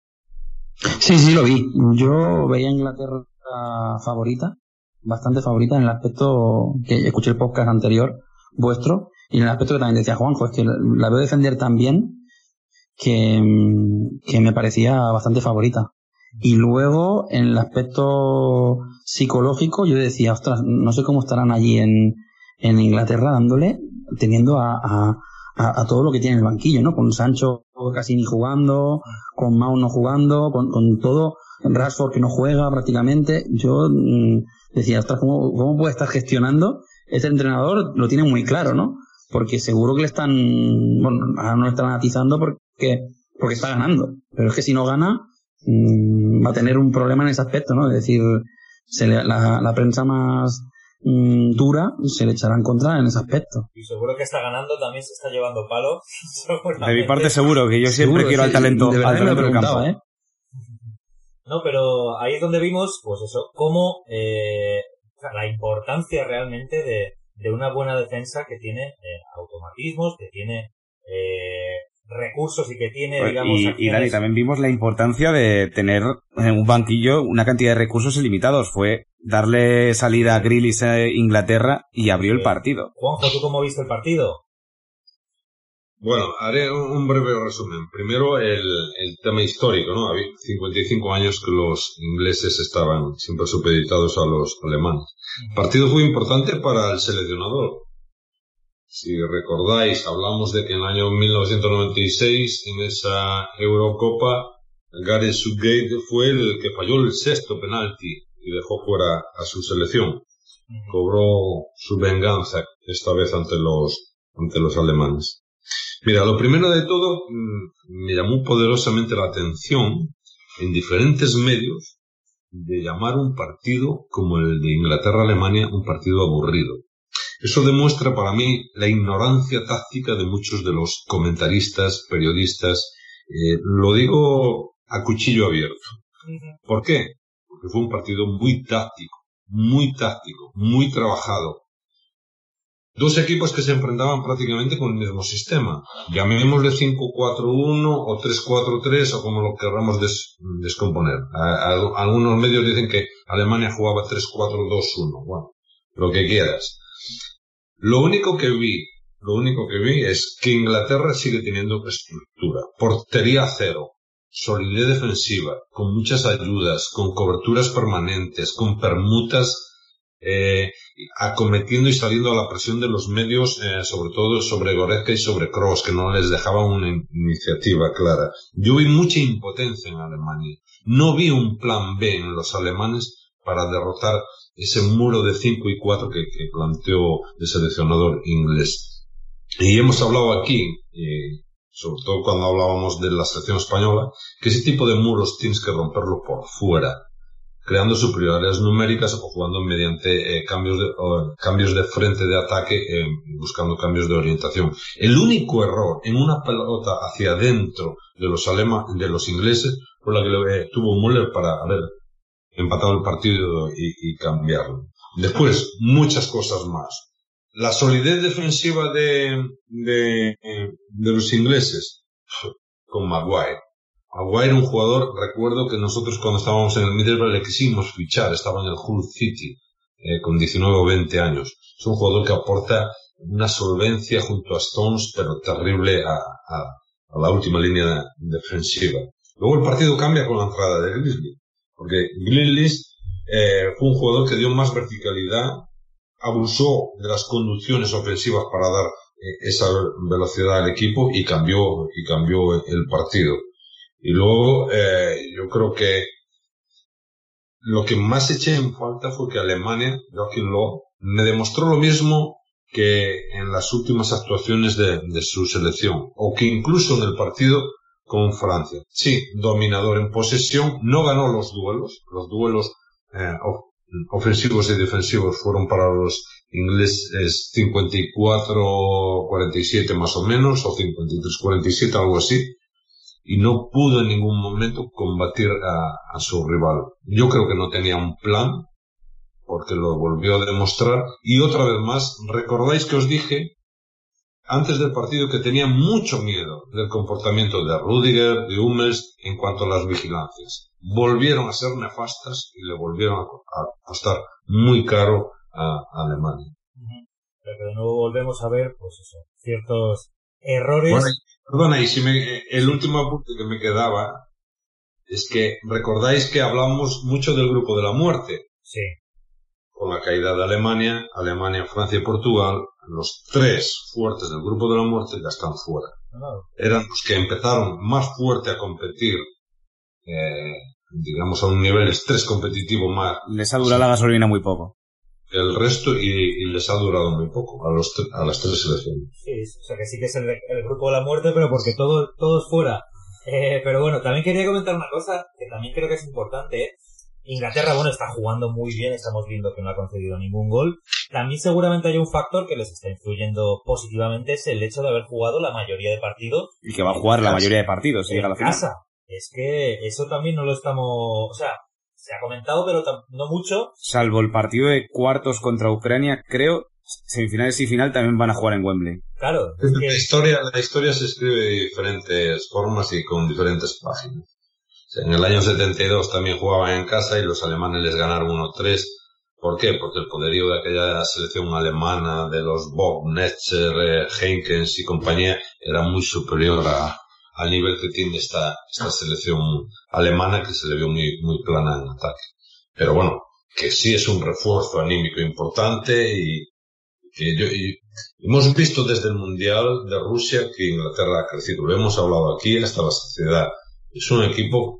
Sí, sí, lo vi. Yo veía a Inglaterra favorita, bastante favorita en el aspecto que escuché el podcast anterior vuestro, y en el aspecto que también decía Juanjo, es que la veo defender tan bien que, que me parecía bastante favorita. Y luego, en el aspecto psicológico, yo decía, ostras, no sé cómo estarán allí en, en Inglaterra dándole, teniendo a, a, a, a todo lo que tiene en el banquillo, ¿no? Con Sancho casi ni jugando, con Mount no jugando, con, con todo, Rashford que no juega prácticamente. Yo mmm, decía, ostras, ¿cómo, cómo puede estar gestionando? Este entrenador lo tiene muy claro, ¿no? Porque seguro que le están, bueno, ahora no le están atizando porque, porque está ganando. Pero es que si no gana, mmm, va a tener un problema en ese aspecto, ¿no? Es decir, se le, la, la prensa más mmm, dura se le echará en contra en ese aspecto. Y seguro que está ganando, también se está llevando palo. De mi parte seguro, que yo siempre seguro, quiero sí, al talento, de al talento del campo. ¿eh? No, pero ahí es donde vimos, pues eso, cómo eh, la importancia realmente de, de una buena defensa que tiene eh, automatismos, que tiene eh, recursos y que tiene, digamos... Y, acciones... y Dani, también vimos la importancia de tener en un banquillo una cantidad de recursos ilimitados. Fue darle salida a Grealish a Inglaterra y abrió eh, el partido. Juanjo, ¿tú cómo viste el partido? Bueno, haré un breve resumen. Primero, el, el tema histórico, ¿no? Había cincuenta y cinco años que los ingleses estaban siempre supeditados a los alemanes. El partido fue importante para el seleccionador. Si recordáis, hablamos de que en el año mil novecientos noventa y seis, en esa Eurocopa, Gareth Southgate fue el que falló el sexto penalti y dejó fuera a su selección. Cobró su venganza, esta vez ante los, ante los alemanes. Mira, lo primero de todo, me llamó poderosamente la atención en diferentes medios de llamar un partido como el de Inglaterra-Alemania un partido aburrido. Eso demuestra para mí la ignorancia táctica de muchos de los comentaristas, periodistas. Eh, lo digo a cuchillo abierto. ¿Por qué? Porque fue un partido muy táctico, muy táctico, muy trabajado. Dos equipos que se enfrentaban prácticamente con el mismo sistema. Llamémosle cinco cuatro uno o tres cuatro tres o como lo querramos des, descomponer. A, a, algunos medios dicen que Alemania jugaba tres cuatro dos uno. Bueno, lo que quieras. Lo único que vi, lo único que vi es que Inglaterra sigue teniendo estructura. Portería cero. Solidez defensiva. Con muchas ayudas. Con coberturas permanentes. Con permutas Eh, acometiendo y saliendo a la presión de los medios, eh, sobre todo sobre Goretzka y sobre Kroos, que no les dejaban una in- iniciativa clara. Yo vi mucha impotencia en Alemania. No vi un plan B en los alemanes para derrotar ese muro de cinco y cuatro que, que planteó el seleccionador inglés. Y hemos hablado aquí, eh, sobre todo cuando hablábamos de la selección española, que ese tipo de muros tienes que romperlo por fuera, creando superioridades numéricas o jugando mediante eh, cambios de o, cambios de frente de ataque, eh, buscando cambios de orientación. El único error en una pelota hacia adentro de los alema, de los ingleses fue la que eh, tuvo Müller para haber empatado el partido y, y cambiarlo. Después, muchas cosas más. La solidez defensiva de, de, de los ingleses con Maguire. Maguire, un jugador, recuerdo que nosotros cuando estábamos en el Middlesbrough le quisimos fichar, estaba en el Hull City, eh, con diecinueve o veinte años. Es un jugador que aporta una solvencia junto a Stones, pero terrible a, a, a la última línea defensiva. Luego el partido cambia con la entrada de Grealish, porque Grealish eh, fue un jugador que dio más verticalidad, abusó de las conducciones ofensivas para dar eh, esa velocidad al equipo y cambió, y cambió el partido. Y luego, eh, yo creo que lo que más eché en falta fue que Alemania, Joachim Löw, me demostró lo mismo que en las últimas actuaciones de, de su selección, o que incluso en el partido con Francia. Sí, dominador en posesión, no ganó los duelos, los duelos eh, ofensivos y defensivos fueron para los ingleses cincuenta y cuatro cuarenta y siete más o menos, o cincuenta y tres cuarenta y siete, algo así. Y no pudo en ningún momento combatir a, a su rival. Yo creo que no tenía un plan, porque lo volvió a demostrar. Y otra vez más, recordáis que os dije antes del partido que tenía mucho miedo del comportamiento de Rüdiger, de Hummels, en cuanto a las vigilancias. Volvieron a ser nefastas y le volvieron a, a costar muy caro a, a Alemania. Pero de nuevo volvemos a ver, pues eso, ciertos errores. Bueno, perdona, y si me, el último apunte que me quedaba es que recordáis que hablamos mucho del grupo de la muerte. Sí. Con la caída de Alemania, Alemania, Francia y Portugal, los tres fuertes del grupo de la muerte ya están fuera. Claro. Eran los que empezaron más fuerte a competir, eh, digamos a un nivel estrés competitivo más. Les ha durado sí. la gasolina muy poco. El resto y, y les ha durado muy poco a los a las tres selecciones. Sí, o sea que sí que es el, el grupo de la muerte, pero porque todo todos fuera. Eh, pero bueno, también quería comentar una cosa que también creo que es importante. Inglaterra, bueno, está jugando muy bien, estamos viendo que no ha concedido ningún gol. También seguramente hay un factor que les está influyendo positivamente, es el hecho de haber jugado la mayoría de partidos. Y que va a jugar la mayoría de partidos, si llega a la final. Casa. es que eso también no lo estamos... O sea, se ha comentado, pero no mucho. Salvo el partido de cuartos contra Ucrania, creo, semifinales y final también van a jugar en Wembley. Claro. Es que... la, historia, la historia se escribe de diferentes formas y con diferentes páginas. O sea, en el año setenta y dos también jugaban en casa y los alemanes les ganaron uno tres. ¿Por qué? Porque el poderío de aquella selección alemana, de los Bob, Netzer, eh, Henkens y compañía, era muy superior a, al nivel que tiene esta, esta selección alemana, que se le vio muy, muy plana en ataque. Pero bueno, que sí es un refuerzo anímico importante y que yo, y hemos visto desde el Mundial de Rusia que Inglaterra ha crecido. Lo hemos hablado aquí hasta la saciedad. Es un equipo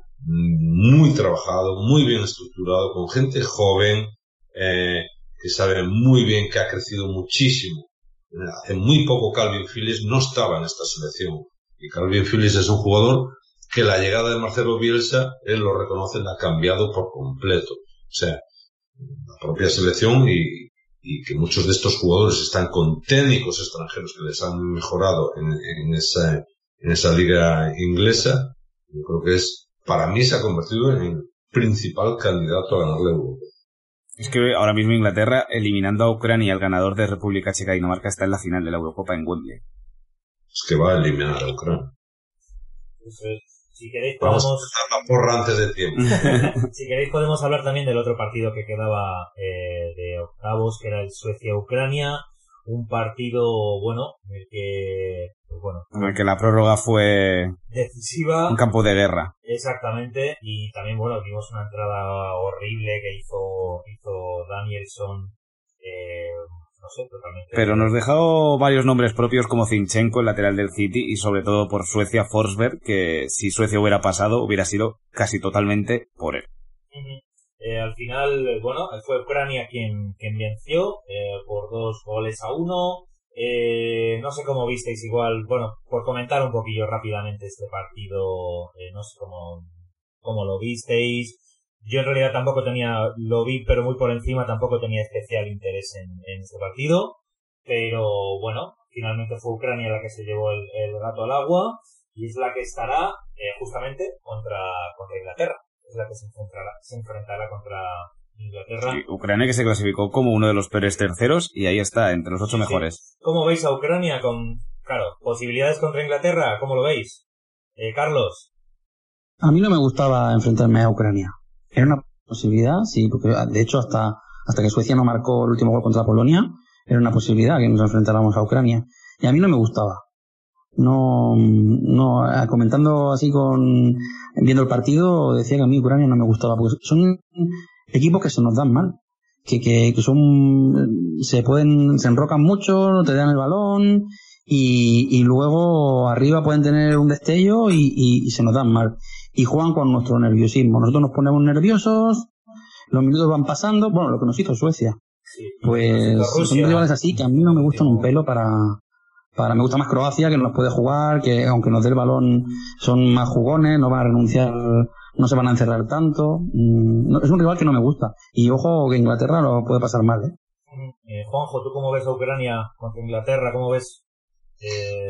muy trabajado, muy bien estructurado, con gente joven, eh, que sabe muy bien que ha crecido muchísimo. Hace muy poco Calvin Phillips no estaba en esta selección. Y Calvin Phillips es un jugador que la llegada de Marcelo Bielsa, él lo reconoce, la ha cambiado por completo. O sea, la propia selección y, y que muchos de estos jugadores están con técnicos extranjeros que les han mejorado en, en, esa, en esa liga inglesa. Yo creo que es, para mí se ha convertido en el principal candidato a ganar la Europa. Es que ahora mismo Inglaterra, eliminando a Ucrania, el ganador de República Checa y Dinamarca, está en la final de la Eurocopa en Wembley. Es que va a eliminar a Ucrania. Entonces, si queréis podemos... Vamos a empezar la porra antes de tiempo. Si queréis podemos hablar también del otro partido que quedaba eh, de octavos, que era el Suecia-Ucrania. Un partido, bueno, en el que... Pues bueno, en el que la prórroga fue... decisiva. Un campo de guerra. Exactamente. Y también, bueno, vimos una entrada horrible que hizo, hizo Danielson... Eh, No sé, totalmente. Pero nos dejó varios nombres propios como Zinchenko, el lateral del City, y sobre todo por Suecia, Forsberg, que si Suecia hubiera pasado, hubiera sido casi totalmente por él. Uh-huh. Eh, al final, bueno, fue Ucrania quien, quien venció eh, por dos goles a uno. Eh, no sé cómo visteis igual, bueno, por comentar un poquillo rápidamente este partido, eh, no sé cómo, cómo lo visteis. Yo en realidad tampoco tenía, lo vi pero muy por encima, tampoco tenía especial interés en, en este partido, pero bueno, finalmente fue Ucrania la que se llevó el, el gato al agua y es la que estará eh, justamente contra, contra Inglaterra, es la que se enfrentará, se enfrentará contra Inglaterra. Sí, Ucrania que se clasificó como uno de los peores terceros y ahí está, entre los ocho sí, mejores. Sí. ¿Cómo veis a Ucrania con, claro, posibilidades contra Inglaterra? ¿Cómo lo veis? Eh, Carlos. A mí no me gustaba enfrentarme a Ucrania. Era una posibilidad, sí, porque de hecho hasta hasta que Suecia no marcó el último gol contra Polonia, era una posibilidad que nos enfrentáramos a Ucrania. Y a mí no me gustaba. No, no, comentando así con, viendo el partido, decía que a mí Ucrania no me gustaba, porque son equipos que se nos dan mal. Que, que, que son, se pueden, se enrocan mucho, no te dan el balón, y, y luego arriba pueden tener un destello y, y, y se nos dan mal. Y juegan con nuestro nerviosismo. Nosotros nos ponemos nerviosos, los minutos van pasando, bueno, lo que nos hizo Suecia. Sí, pues son rivales así que a mí no me gustan un pelo para, para, me gusta más Croacia, que nos puede jugar, que aunque nos dé el balón son más jugones, no van a renunciar, no se van a encerrar tanto. Mm, es un rival que no me gusta. Y ojo que Inglaterra lo puede pasar mal, ¿eh? eh Juanjo, ¿tú cómo ves a Ucrania contra Inglaterra? ¿Cómo ves? Eh...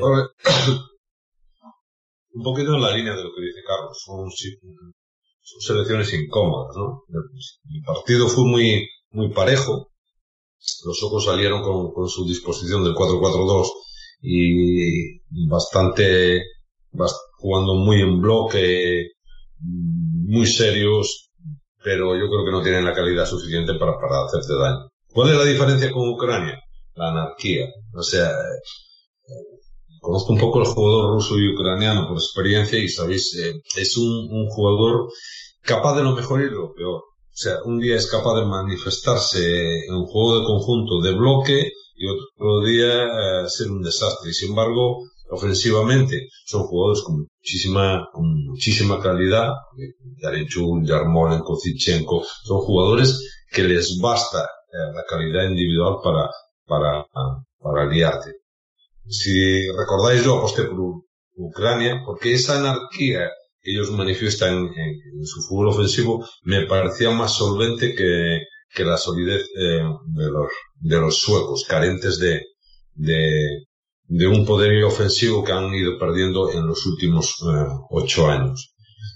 Un poquito en la línea de lo que dice Carlos, son, son selecciones incómodas, ¿no? El partido fue muy, muy parejo, los ojos salieron con, con su disposición del cuatro cuatro dos y bastante, bast- jugando muy en bloque, muy serios, pero yo creo que no tienen la calidad suficiente para, para hacerte daño. ¿Cuál es la diferencia con Ucrania? La anarquía, o sea... Conozco un poco el jugador ruso y ucraniano por experiencia y sabéis, eh, es un, un jugador capaz de lo mejor y de lo peor. O sea, un día es capaz de manifestarse en un juego de conjunto de bloque y otro día eh, ser un desastre. Y sin embargo, ofensivamente son jugadores con muchísima, con muchísima calidad. Yaremchuk, Yarmolenko, Zinchenko, son jugadores que les basta eh, la calidad individual para, para, para liarte. Si recordáis, yo aposté por Ucrania porque esa anarquía que ellos manifiestan en, en su fútbol ofensivo me parecía más solvente que, que la solidez eh, de los de los suecos, carentes de, de de un poderío ofensivo que han ido perdiendo en los últimos eh, ocho años.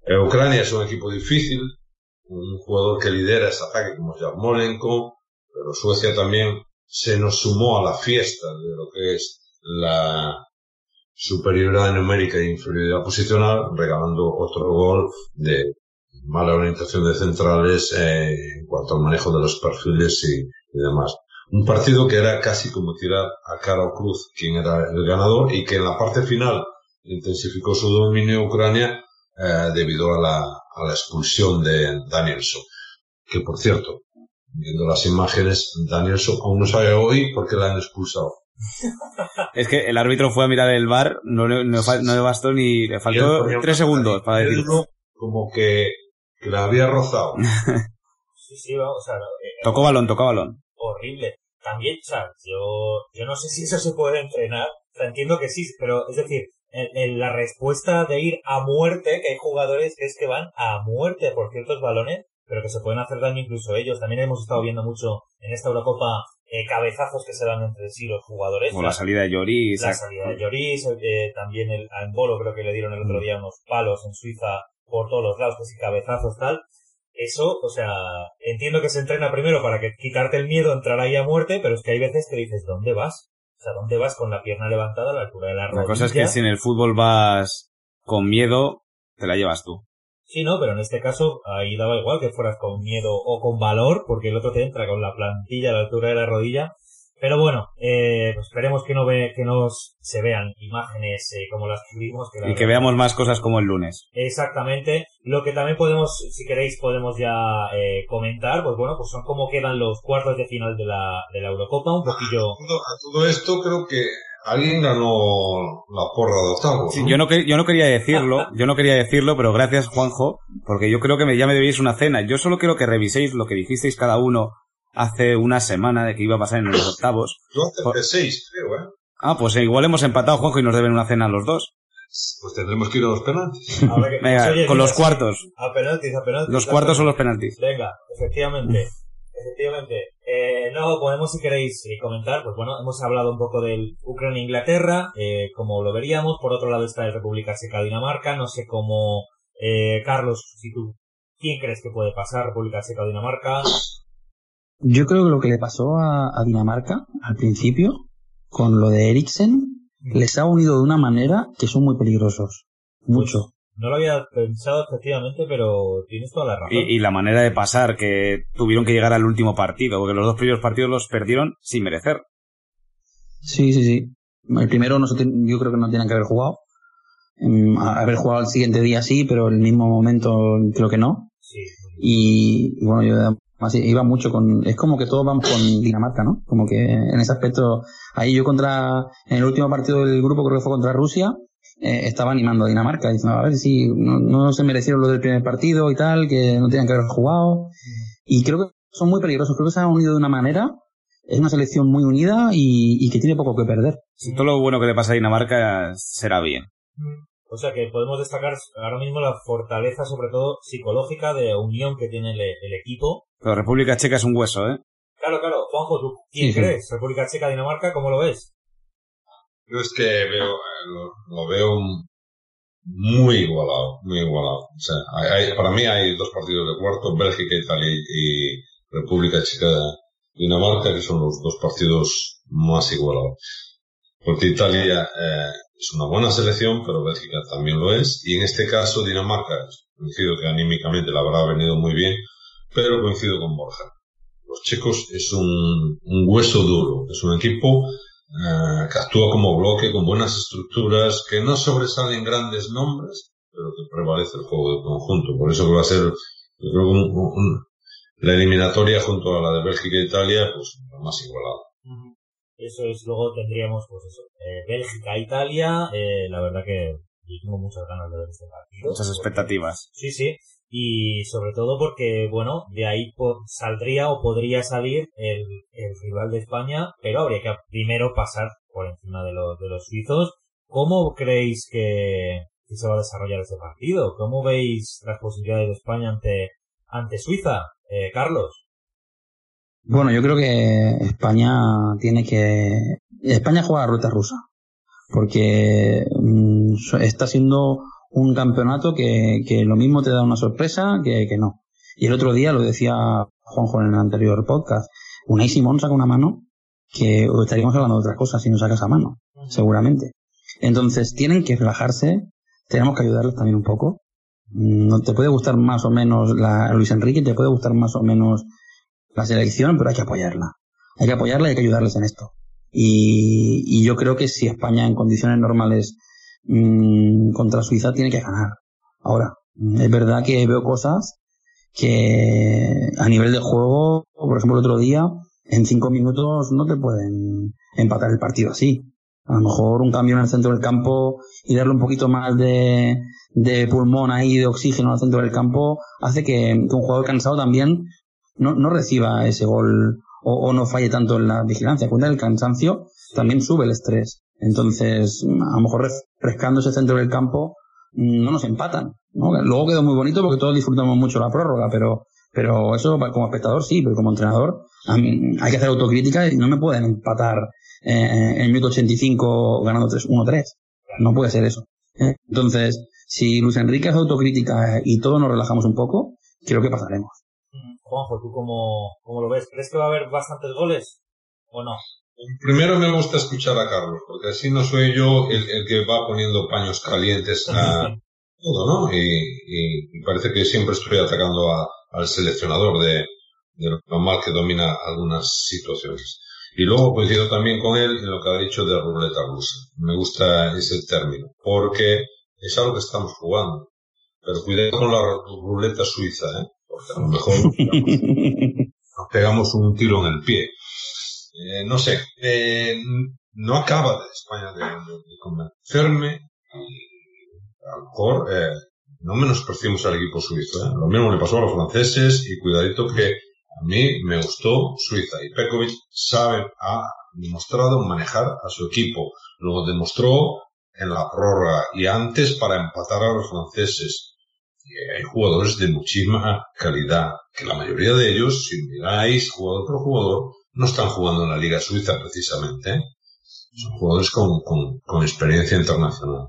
Eh, Ucrania es un equipo difícil, un jugador que lidera ese ataque como Yarmolenko, pero Suecia también se nos sumó a la fiesta de lo que es la superioridad numérica e inferioridad posicional, regalando otro gol de mala orientación de centrales eh, en cuanto al manejo de los perfiles y, y demás. Un partido que era casi como tirar a cara o cruz quién era el ganador, y que en la parte final intensificó su dominio Ucrania eh, debido a la, a la expulsión de Danielson, que por cierto, viendo las imágenes, Danielson aún no sabe hoy por qué la han expulsado. Es que el árbitro fue a mirar el V A R, no le, no, no le bastó ni, le faltó tres segundos para decir. Como que, que la había rozado. Sí, sí, vamos, o sea, eh, tocó balón, tocó balón. Horrible. También, Charles, yo, yo no sé si eso se puede entrenar. O sea, entiendo que sí, pero es decir, en, en la respuesta de ir a muerte, que hay jugadores que es que van a muerte por ciertos balones, pero que se pueden hacer daño incluso ellos. También hemos estado viendo mucho en esta Eurocopa eh, cabezazos que se dan entre sí los jugadores. Como la, la salida de Lloris. La salida de Lloris, eh, también el a Embolo creo que le dieron el otro día unos palos en Suiza por todos los lados, que sí, cabezazos, tal. Eso, o sea, entiendo que se entrena primero para que quitarte el miedo, entrar ahí a muerte, pero es que hay veces que dices, ¿dónde vas? O sea, ¿dónde vas con la pierna levantada a la altura de la rodilla? La cosa es que si en el fútbol vas con miedo, te la llevas tú. Sí, no, pero en este caso ahí daba igual que fueras con miedo o con valor, porque el otro te entra con la plantilla a la altura de la rodilla. Pero bueno, eh, pues esperemos que no ve, que no se vean imágenes eh, como las que vimos. Que y que veamos más cosas como el lunes. Exactamente. Lo que también podemos, si queréis, podemos ya eh, comentar, pues bueno, pues son cómo quedan los cuartos de final de la, de la Eurocopa, un poquillo. A todo, a todo esto creo que alguien ganó la porra de octavos, ¿no? Sí, yo no, yo no quería decirlo, yo no quería decirlo, pero gracias, Juanjo, porque yo creo que me, ya me debéis una cena. Yo solo quiero que reviséis lo que dijisteis cada uno hace una semana de que iba a pasar en los octavos. Yo hace seis, creo, ¿eh? Ah, pues igual hemos empatado, Juanjo, y nos deben una cena a los dos. Pues tendremos que ir a los penaltis. A ver, Venga, oye, con los así, cuartos. A penaltis, a penaltis. Los cuartos son los penaltis. Venga, efectivamente. Efectivamente. Eh, no, podemos, si queréis, eh, comentar, pues bueno, hemos hablado un poco del Ucrania-Inglaterra, eh, como lo veríamos. Por otro lado está el República Checa-Dinamarca. No sé cómo, eh, Carlos, si tú, ¿quién crees que puede pasar, República Checa-Dinamarca? Yo creo que lo que le pasó a, a Dinamarca al principio, con lo de Eriksen, les ha unido de una manera que son muy peligrosos. Mucho. Pues no lo había pensado efectivamente, pero tienes toda la razón. Y, y la manera de pasar, que tuvieron que llegar al último partido, porque los dos primeros partidos los perdieron sin merecer. Sí, sí, sí. El primero no se ten, yo creo que no tienen que haber jugado. Um, haber jugado el siguiente día sí, pero el mismo momento creo que no. Sí. Y, y bueno, yo así, iba mucho con, es como que todos vamos con Dinamarca, ¿no? Como que en ese aspecto, ahí yo contra, en el último partido del grupo, creo que fue contra Rusia, eh, estaba animando a Dinamarca, diciendo, a ver si no, no se merecieron lo del primer partido y tal, que no tenían que haber jugado. Y creo que son muy peligrosos, creo que se han unido de una manera, es una selección muy unida y, y que tiene poco que perder. Si todo lo bueno que le pasa a Dinamarca será bien. O sea que podemos destacar ahora mismo la fortaleza, sobre todo psicológica, de unión que tiene el, el equipo. Pero República Checa es un hueso, ¿eh? Claro, claro. Juanjo, ¿tú quién sí, crees? Sí. República Checa, Dinamarca, ¿cómo lo ves? Yo es que veo, lo, lo veo muy igualado, muy igualado. O sea, hay, hay, para mí hay dos partidos de cuarto, Bélgica, Italia y República Checa, Dinamarca, que son los dos partidos más igualados. Porque Italia eh, es una buena selección, pero Bélgica también lo es. Y en este caso, Dinamarca, coincido que anímicamente la habrá venido muy bien, pero coincido con Borja. Los checos es un, un hueso duro, es un equipo eh, que actúa como bloque, con buenas estructuras, que no sobresalen grandes nombres, pero que prevalece el juego de conjunto. Por eso que va a ser, yo creo, un, un, la eliminatoria junto a la de Bélgica e Italia, pues la más igualada. Uh-huh. Eso es, luego tendríamos, pues eso, eh, Bélgica, Italia, eh, la verdad que yo tengo muchas ganas de ver este partido. Muchas porque, expectativas. Sí, sí, y sobre todo porque, bueno, de ahí po- saldría o podría salir el, el rival de España, pero habría que primero pasar por encima de los, de los suizos. ¿Cómo creéis que, que se va a desarrollar ese partido? ¿Cómo veis las posibilidades de España ante, ante Suiza, eh, Carlos? Bueno, yo creo que España tiene que... España juega a la ruleta rusa, porque mmm, está siendo un campeonato que, que lo mismo te da una sorpresa que, que no. Y el otro día, lo decía Juanjo en el anterior podcast, Unai Simón saca una mano que estaríamos hablando de otras cosas si no saca esa mano, seguramente. Entonces, tienen que relajarse, tenemos que ayudarles también un poco. No te puede gustar más o menos la Luis Enrique, te puede gustar más o menos la selección, pero hay que apoyarla. Hay que apoyarla y hay que ayudarles en esto. Y, y yo creo que si España en condiciones normales mmm, contra Suiza tiene que ganar. Ahora, es verdad que veo cosas que a nivel de juego, por ejemplo el otro día, en cinco minutos no te pueden empatar el partido así. A lo mejor un cambio en el centro del campo y darle un poquito más de, de pulmón ahí, de oxígeno al centro del campo, hace que, que un jugador cansado también no, no reciba ese gol o, o no falle tanto en la vigilancia. Cuenta el cansancio también sube el estrés. Entonces, a lo mejor refrescando ese centro del campo no nos empatan, ¿no? Luego quedó muy bonito porque todos disfrutamos mucho la prórroga, pero pero eso como espectador sí, pero como entrenador a mí, hay que hacer autocrítica y no me pueden empatar eh, en el minuto ochenta y cinco ganando uno tres. No puede ser eso. ¿eh? Entonces, si Luis Enrique hace autocrítica y todos nos relajamos un poco, creo que pasaremos. Juanjo, ¿tú cómo, cómo lo ves? ¿Crees que va a haber bastantes goles o no? Primero me gusta escuchar a Carlos, porque así no soy yo el, el que va poniendo paños calientes a todo, ¿no? Y, y, y parece que siempre estoy atacando a, al seleccionador de, de lo mal que domina algunas situaciones. Y luego coincido también con él en lo que ha dicho de ruleta rusa. Me gusta ese término, porque es algo que estamos jugando. Pero cuidado con la ruleta suiza, ¿eh? Porque a lo mejor nos pegamos un tiro en el pie. Eh, no sé, eh, no acaba de España de, de, de convencerme y a lo mejor eh, no menospreciamos al equipo suizo. ¿eh? Lo mismo le pasó a los franceses y cuidadito que a mí me gustó Suiza y Pekovic sabe, ha demostrado manejar a su equipo. Lo demostró en la prórroga y antes para empatar a los franceses. Y hay jugadores de muchísima calidad, que la mayoría de ellos, si miráis jugador por jugador, no están jugando en la Liga Suiza precisamente, ¿eh? Son jugadores con, con, con experiencia internacional.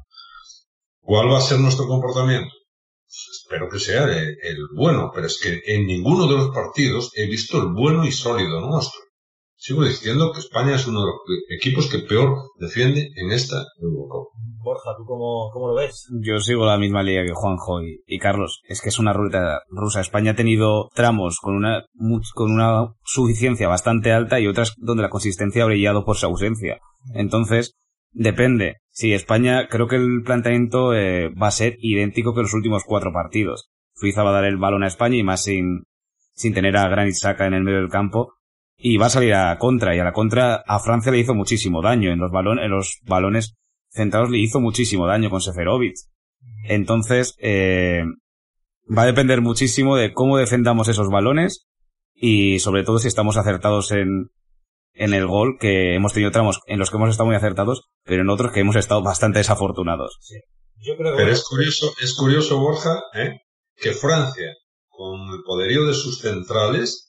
¿Cuál va a ser nuestro comportamiento? Pues espero que sea el, el bueno, pero es que en ninguno de los partidos he visto el bueno y sólido nuestro. Sigo diciendo que España es uno de los equipos que peor defiende en esta Eurocopa. Borja, ¿tú cómo, cómo lo ves? Yo sigo la misma línea que Juanjo y, y Carlos. Es que es una ruleta rusa. España ha tenido tramos con una con una suficiencia bastante alta y otras donde la consistencia ha brillado por su ausencia. Entonces, depende. Sí, España, creo que el planteamiento eh, va a ser idéntico que los últimos cuatro partidos. Suiza va a dar el balón a España y más sin, sin tener a Granit Xhaka en el medio del campo. Y va a salir a contra, y a la contra a Francia le hizo muchísimo daño. En los balones, en los balones centrados le hizo muchísimo daño con Seferovic. Entonces, eh, va a depender muchísimo de cómo defendamos esos balones y sobre todo si estamos acertados en, en el gol, que hemos tenido tramos en los que hemos estado muy acertados, pero en otros que hemos estado bastante desafortunados. Sí. Yo creo que pero bueno, es curioso, es curioso, Borja, ¿eh? que Francia, con el poderío de sus centrales,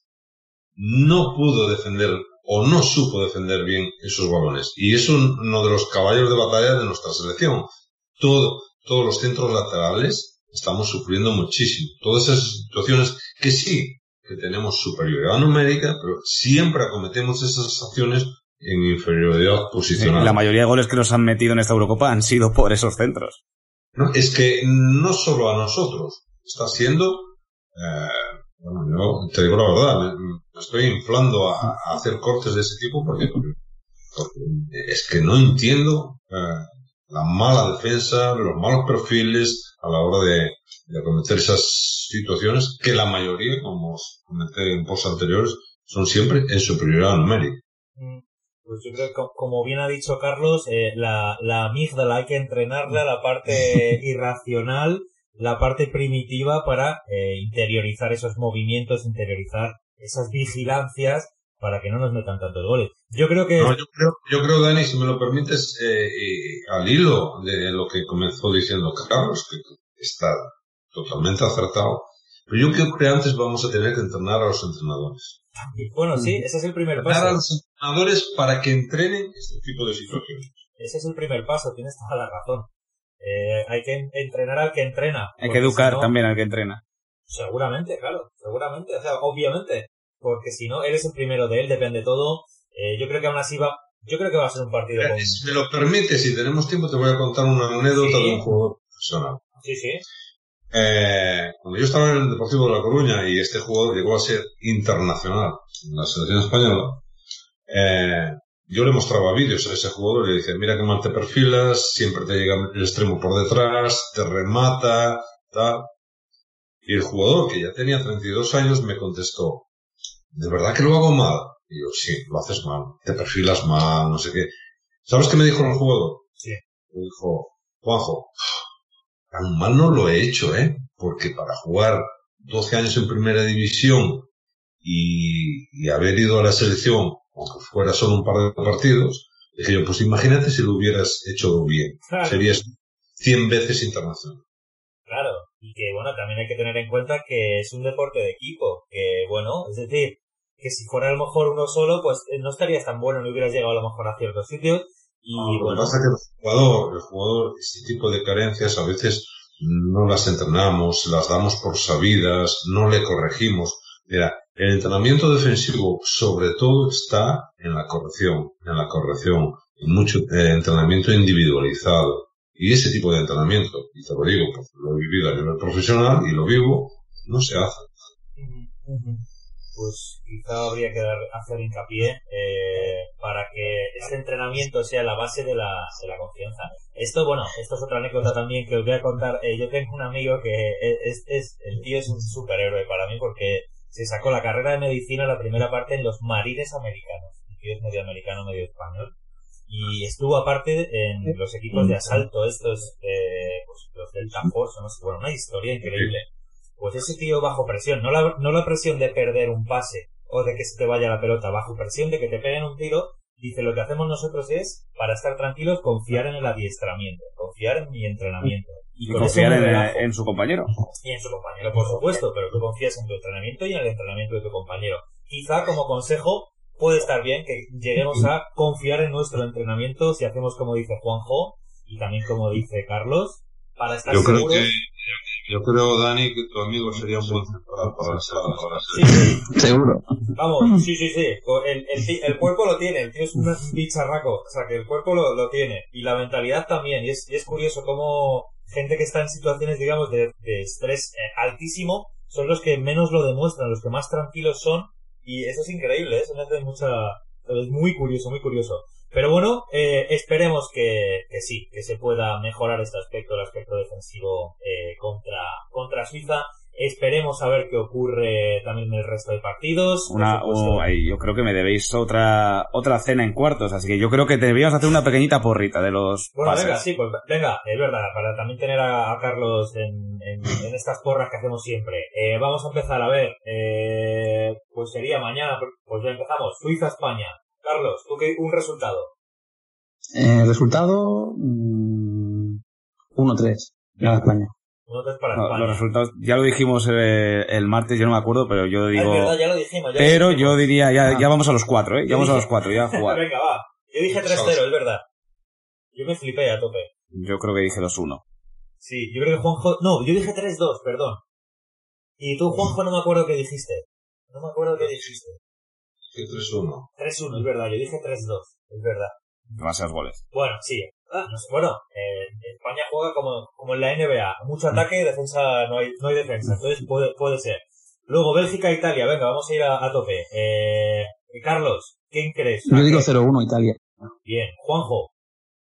no pudo defender o no supo defender bien esos balones. Y es uno de los caballos de batalla de nuestra selección. Todo, todos los centros laterales estamos sufriendo muchísimo. Todas esas situaciones que sí, que tenemos superioridad numérica, pero siempre acometemos esas acciones en inferioridad posicional. Sí, la mayoría de goles que nos han metido en esta Eurocopa han sido por esos centros. No, es que no solo a nosotros, está siendo... Eh, Bueno, yo te digo la verdad, me, me estoy inflando a, a hacer cortes de ese tipo porque, porque, porque es que no entiendo eh, la mala defensa, los malos perfiles a la hora de, de cometer esas situaciones que la mayoría, como os comenté en posts anteriores, son siempre en superioridad numérica. Pues yo creo que, como bien ha dicho Carlos, eh, la, la amígdala hay que entrenarla, la parte irracional, la parte primitiva para eh, interiorizar esos movimientos, interiorizar esas vigilancias para que no nos metan tantos goles. Yo creo que... No, yo creo, yo creo, Dani, si me lo permites, eh, eh, al hilo de lo que comenzó diciendo Carlos, que está totalmente acertado, pero yo creo que antes vamos a tener que entrenar a los entrenadores. Bueno, sí, ese es el primer paso. Entrenar a los entrenadores para que entrenen este tipo de situaciones. Ese es el primer paso, tienes toda la razón. Eh, hay que entrenar al que entrena. Hay que educar si no, también al que entrena. Seguramente, claro, seguramente. O sea, obviamente. Porque si no, eres el primero de él, depende todo. Eh, yo creo que aún así va... Yo creo que va a ser un partido con... Si me lo permites, si tenemos tiempo, te voy a contar una anécdota sí. de un jugador profesional. Sí, sí. Eh, cuando yo estaba en el Deportivo de La Coruña y este jugador llegó a ser internacional en la selección española, eh, yo le mostraba vídeos a ese jugador y le decía, mira qué mal te perfilas, siempre te llega el extremo por detrás, te remata, tal. Y el jugador, que ya tenía treinta y dos años, me contestó, ¿de verdad que lo hago mal? Y yo, sí, lo haces mal, te perfilas mal, no sé qué. ¿Sabes qué me dijo el jugador? Sí. Me dijo, Juanjo, tan mal no lo he hecho, ¿eh? Porque para jugar doce años en primera división y, y haber ido a la selección, aunque fuera solo un par de partidos, dije yo, pues imagínate si lo hubieras hecho bien. Claro. Serías cien veces internacional. Claro, y que bueno, también hay que tener en cuenta que es un deporte de equipo, que bueno, es decir, que si fuera a lo mejor uno solo, pues no estarías tan bueno, no hubieras llegado a lo mejor a ciertos sitios. Y no, lo bueno, que pasa es que el jugador, el jugador, ese tipo de carencias a veces no las entrenamos, las damos por sabidas, no le corregimos. Mira, el entrenamiento defensivo sobre todo está en la corrección, en la corrección, en mucho eh, entrenamiento individualizado. Y ese tipo de entrenamiento, y te lo digo, porque lo he vivido a nivel profesional y lo vivo, no se hace. Pues quizá habría que dar, hacer hincapié eh, para que ese entrenamiento sea la base de la, de la confianza. Esto, bueno, esto es otra anécdota también que os voy a contar. Eh, yo tengo un amigo que es, es, el tío es un superhéroe para mí porque se sacó la carrera de medicina la primera parte en los Marines americanos. El tío es medio americano, medio español. Y estuvo aparte en los equipos de asalto estos, eh, pues los Delta Force, no sé, bueno, una historia increíble. Pues ese tío bajo presión, no la, no la presión de perder un pase o de que se te vaya la pelota, bajo presión de que te peguen un tiro, dice lo que hacemos nosotros es, para estar tranquilos, confiar en el adiestramiento, confiar en mi entrenamiento. Y, y confiar en, en su compañero. Y en su compañero, por supuesto, pero tú confías en tu entrenamiento y en el entrenamiento de tu compañero. Quizá como consejo puede estar bien que lleguemos a confiar en nuestro entrenamiento si hacemos como dice Juanjo y también como dice Carlos, para estar yo seguros. Creo que, yo creo, Dani, que tu amigo sería un buen para, para, para, para sí, sí. Seguro. Vamos, sí, sí, sí. El, el, el cuerpo lo tiene, el tío es un bicharraco, o sea que el cuerpo lo, lo tiene y la mentalidad también. Y es, y es curioso cómo gente que está en situaciones, digamos, de, de estrés altísimo son los que menos lo demuestran, los que más tranquilos son. Y eso es increíble, ¿eh? Eso me hace mucha... Es muy curioso, muy curioso. Pero bueno, eh, esperemos que, que sí, que se pueda mejorar este aspecto, el aspecto defensivo eh, contra, contra Suiza. Esperemos a ver qué ocurre también en el resto de partidos. Una, oh, ay, yo creo que me debéis otra otra cena en cuartos, así que yo creo que deberíamos hacer una pequeñita porrita de los Bueno, pases. venga, sí, pues venga, es verdad, para también tener a, a Carlos en, en, en estas porras que hacemos siempre. Eh, vamos a empezar, a ver, eh, pues sería mañana, pues ya empezamos, Suiza-España. Carlos, ¿tú qué, un resultado? Eh, resultado mmm, uno tres, gana España. uno tres para no, España. Los resultados, ya lo dijimos eh, el martes, yo no me acuerdo, pero yo digo... Ah, es verdad, ya lo dijimos. Ya pero lo dijimos. yo diría, ya, ya vamos a los cuatro, ¿eh? Ya vamos dije... a los cuatro, ya a jugar. Venga, va. Yo dije tres cero, es verdad. Yo me flipé a tope. Yo creo que dije dos uno. Sí, yo creo que Juanjo... No, yo dije tres dos, perdón. Y tú, Juanjo, no me acuerdo qué dijiste. No me acuerdo qué dijiste. tres uno. tres uno, es verdad. Yo dije tres dos, es verdad. Demasiados goles. Bueno, sí. Ah, no sé, bueno, eh, España juega como, como en la N B A. Mucho ataque, defensa, no hay, no hay defensa. Entonces puede, puede ser. Luego, Bélgica-Italia. Venga, vamos a ir a, a tope. Eh, Carlos, ¿quién crees? Yo digo cero uno Italia. Bien. Juanjo.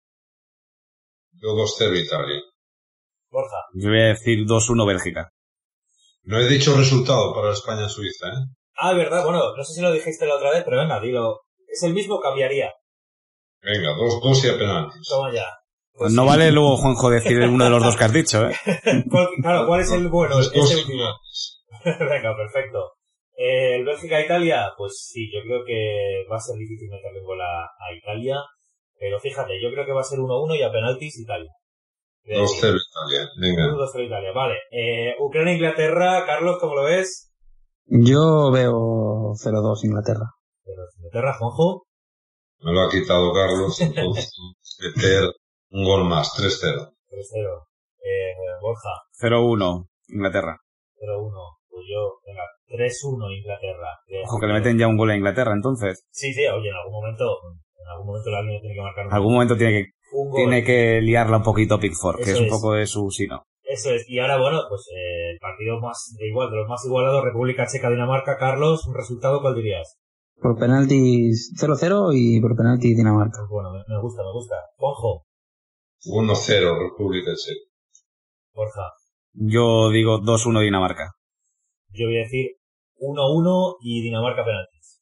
Yo dos cero Italia. Borja. Yo voy a decir dos uno Bélgica. No he dicho resultado para España-Suiza, ¿eh? Ah, verdad, bueno, no sé si lo dijiste la otra vez, pero venga, dilo. ¿Es el mismo? Cambiaría. Venga, dos dos y a penaltis. Toma ya. Pues no sí. Vale luego, Juanjo, decir uno de los dos que has dicho, ¿eh? Claro, ¿cuál es el bueno? Dos, dos este último. Venga, perfecto. Eh, el Bélgica-Italia, pues sí, yo creo que va a ser difícil meterle gol a, a Italia, pero fíjate, yo creo que va a ser uno uno y a penaltis Italia. dos cero Italia, venga. dos cero Italia, vale. Eh, Ucrania-Inglaterra, Carlos, ¿cómo lo ves? Yo veo cero dos Inglaterra. cero dos Inglaterra, Juanjo. Me lo ha quitado Carlos, entonces meter un gol más, tres cero. tres cero. Eh, Borja. cero uno, Inglaterra. cero uno. Pues yo, venga, tres uno Inglaterra. Ojo, que le meten ya un gol a Inglaterra, entonces. Sí, sí, oye, en algún momento, en algún momento la línea tiene que marcar un En algún momento tiene que, tiene que liarla un poquito Pickford, que es un poco de su sino. Eso es. Y ahora, bueno, pues eh, el partido más de igual, de los más igualados, República Checa-Dinamarca. Carlos, ¿un resultado cuál dirías? Por penaltis cero cero y por penaltis Dinamarca. Pues bueno, me, me gusta, me gusta. Juanjo. uno cero República Checa. Borja. Yo digo dos uno Dinamarca. Yo voy a decir uno uno y Dinamarca penaltis.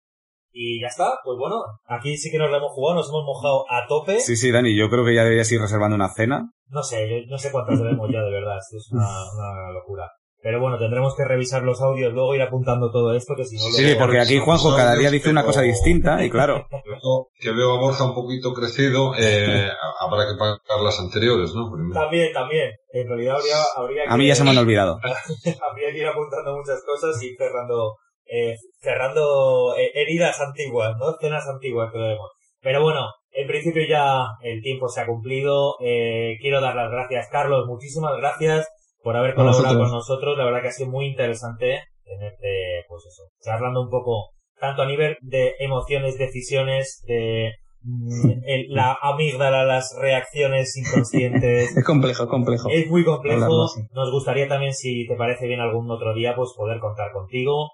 Y ya está, pues bueno, aquí sí que nos la hemos jugado, nos hemos mojado a tope. Sí, sí, Dani, yo creo que ya deberías ir reservando una cena. No sé, yo no sé cuántas debemos ya, de verdad, esto es una, una locura. Pero bueno, tendremos que revisar los audios, luego ir apuntando todo esto, que si no... Sí, luego... porque aquí Juanjo cada día dice una cosa distinta, y claro... Que veo a Borja un poquito crecido, eh, habrá que pagar las anteriores, ¿no? Primero. También, también. En realidad habría, habría que... A mí ya se me han olvidado. Habría que ir apuntando muchas cosas y ir cerrando, eh, cerrando eh, heridas antiguas, ¿no? Cenas antiguas que debemos. Pero bueno, en principio ya el tiempo se ha cumplido. Eh, quiero dar las gracias, Carlos, muchísimas gracias por haber colaborado con nosotros. La verdad que ha sido muy interesante tenerte, pues eso, charlando un poco, tanto a nivel de emociones, decisiones, de mm, el, la amígdala, las reacciones inconscientes. Es complejo, complejo. Es muy complejo. Nos gustaría también, si te parece bien algún otro día, pues poder contar contigo.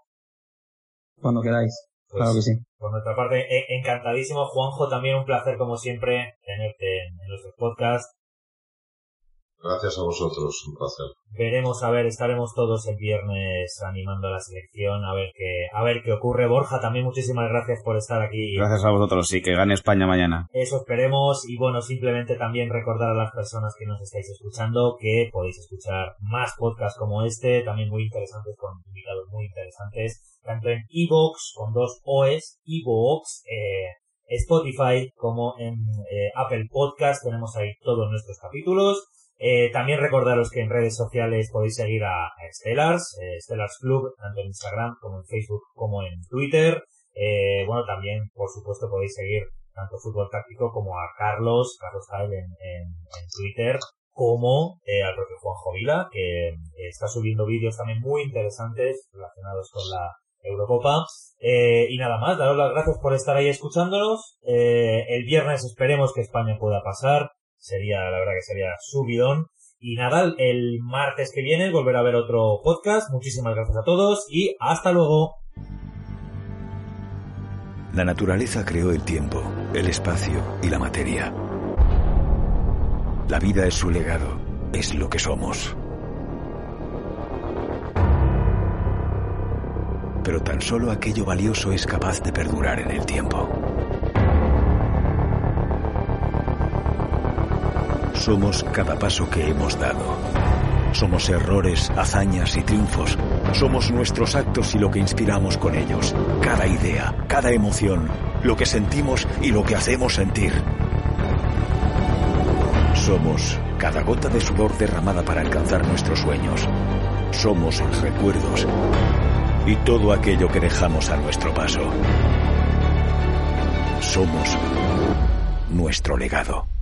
Cuando queráis. Pues, claro que sí. Por nuestra parte, e- encantadísimo. Juanjo, también un placer, como siempre, tenerte en, en nuestros podcasts. Gracias a vosotros, un placer. Veremos, a ver, estaremos todos el viernes animando a la selección, a ver qué, a ver qué ocurre. Borja, también muchísimas gracias por estar aquí. Gracias a vosotros, sí, que gane España mañana. Eso esperemos. Y bueno, simplemente también recordar a las personas que nos estáis escuchando que podéis escuchar más podcasts como este, también muy interesantes, con invitados muy interesantes, tanto en iVoox, con dos O's, iVoox, eh, Spotify, como en eh, Apple Podcast. Tenemos ahí todos nuestros capítulos. Eh, también recordaros que en redes sociales podéis seguir a, a Stellars, eh, Stellars Club, tanto en Instagram como en Facebook como en Twitter. Eh, bueno, también, por supuesto, podéis seguir tanto Fútbol Táctico como a Carlos, Carlos Jael en, en, en Twitter, como eh, al propio Juanjo Vila, que eh, está subiendo vídeos también muy interesantes relacionados con la Eurocopa. Eh, y nada más, daros las gracias por estar ahí escuchándonos. Eh, el viernes esperemos que España pueda pasar. Sería, la verdad que sería subidón. Y nada, el martes que viene volverá a haber otro podcast. Muchísimas gracias a todos y hasta luego. La naturaleza creó el tiempo, el espacio y la materia. La vida es su legado, es lo que somos. Pero tan solo aquello valioso es capaz de perdurar en el tiempo. Somos cada paso que hemos dado. Somos errores, hazañas y triunfos. Somos nuestros actos y lo que inspiramos con ellos. Cada idea, cada emoción, lo que sentimos y lo que hacemos sentir. Somos cada gota de sudor derramada para alcanzar nuestros sueños. Somos los recuerdos y todo aquello que dejamos a nuestro paso. Somos nuestro legado.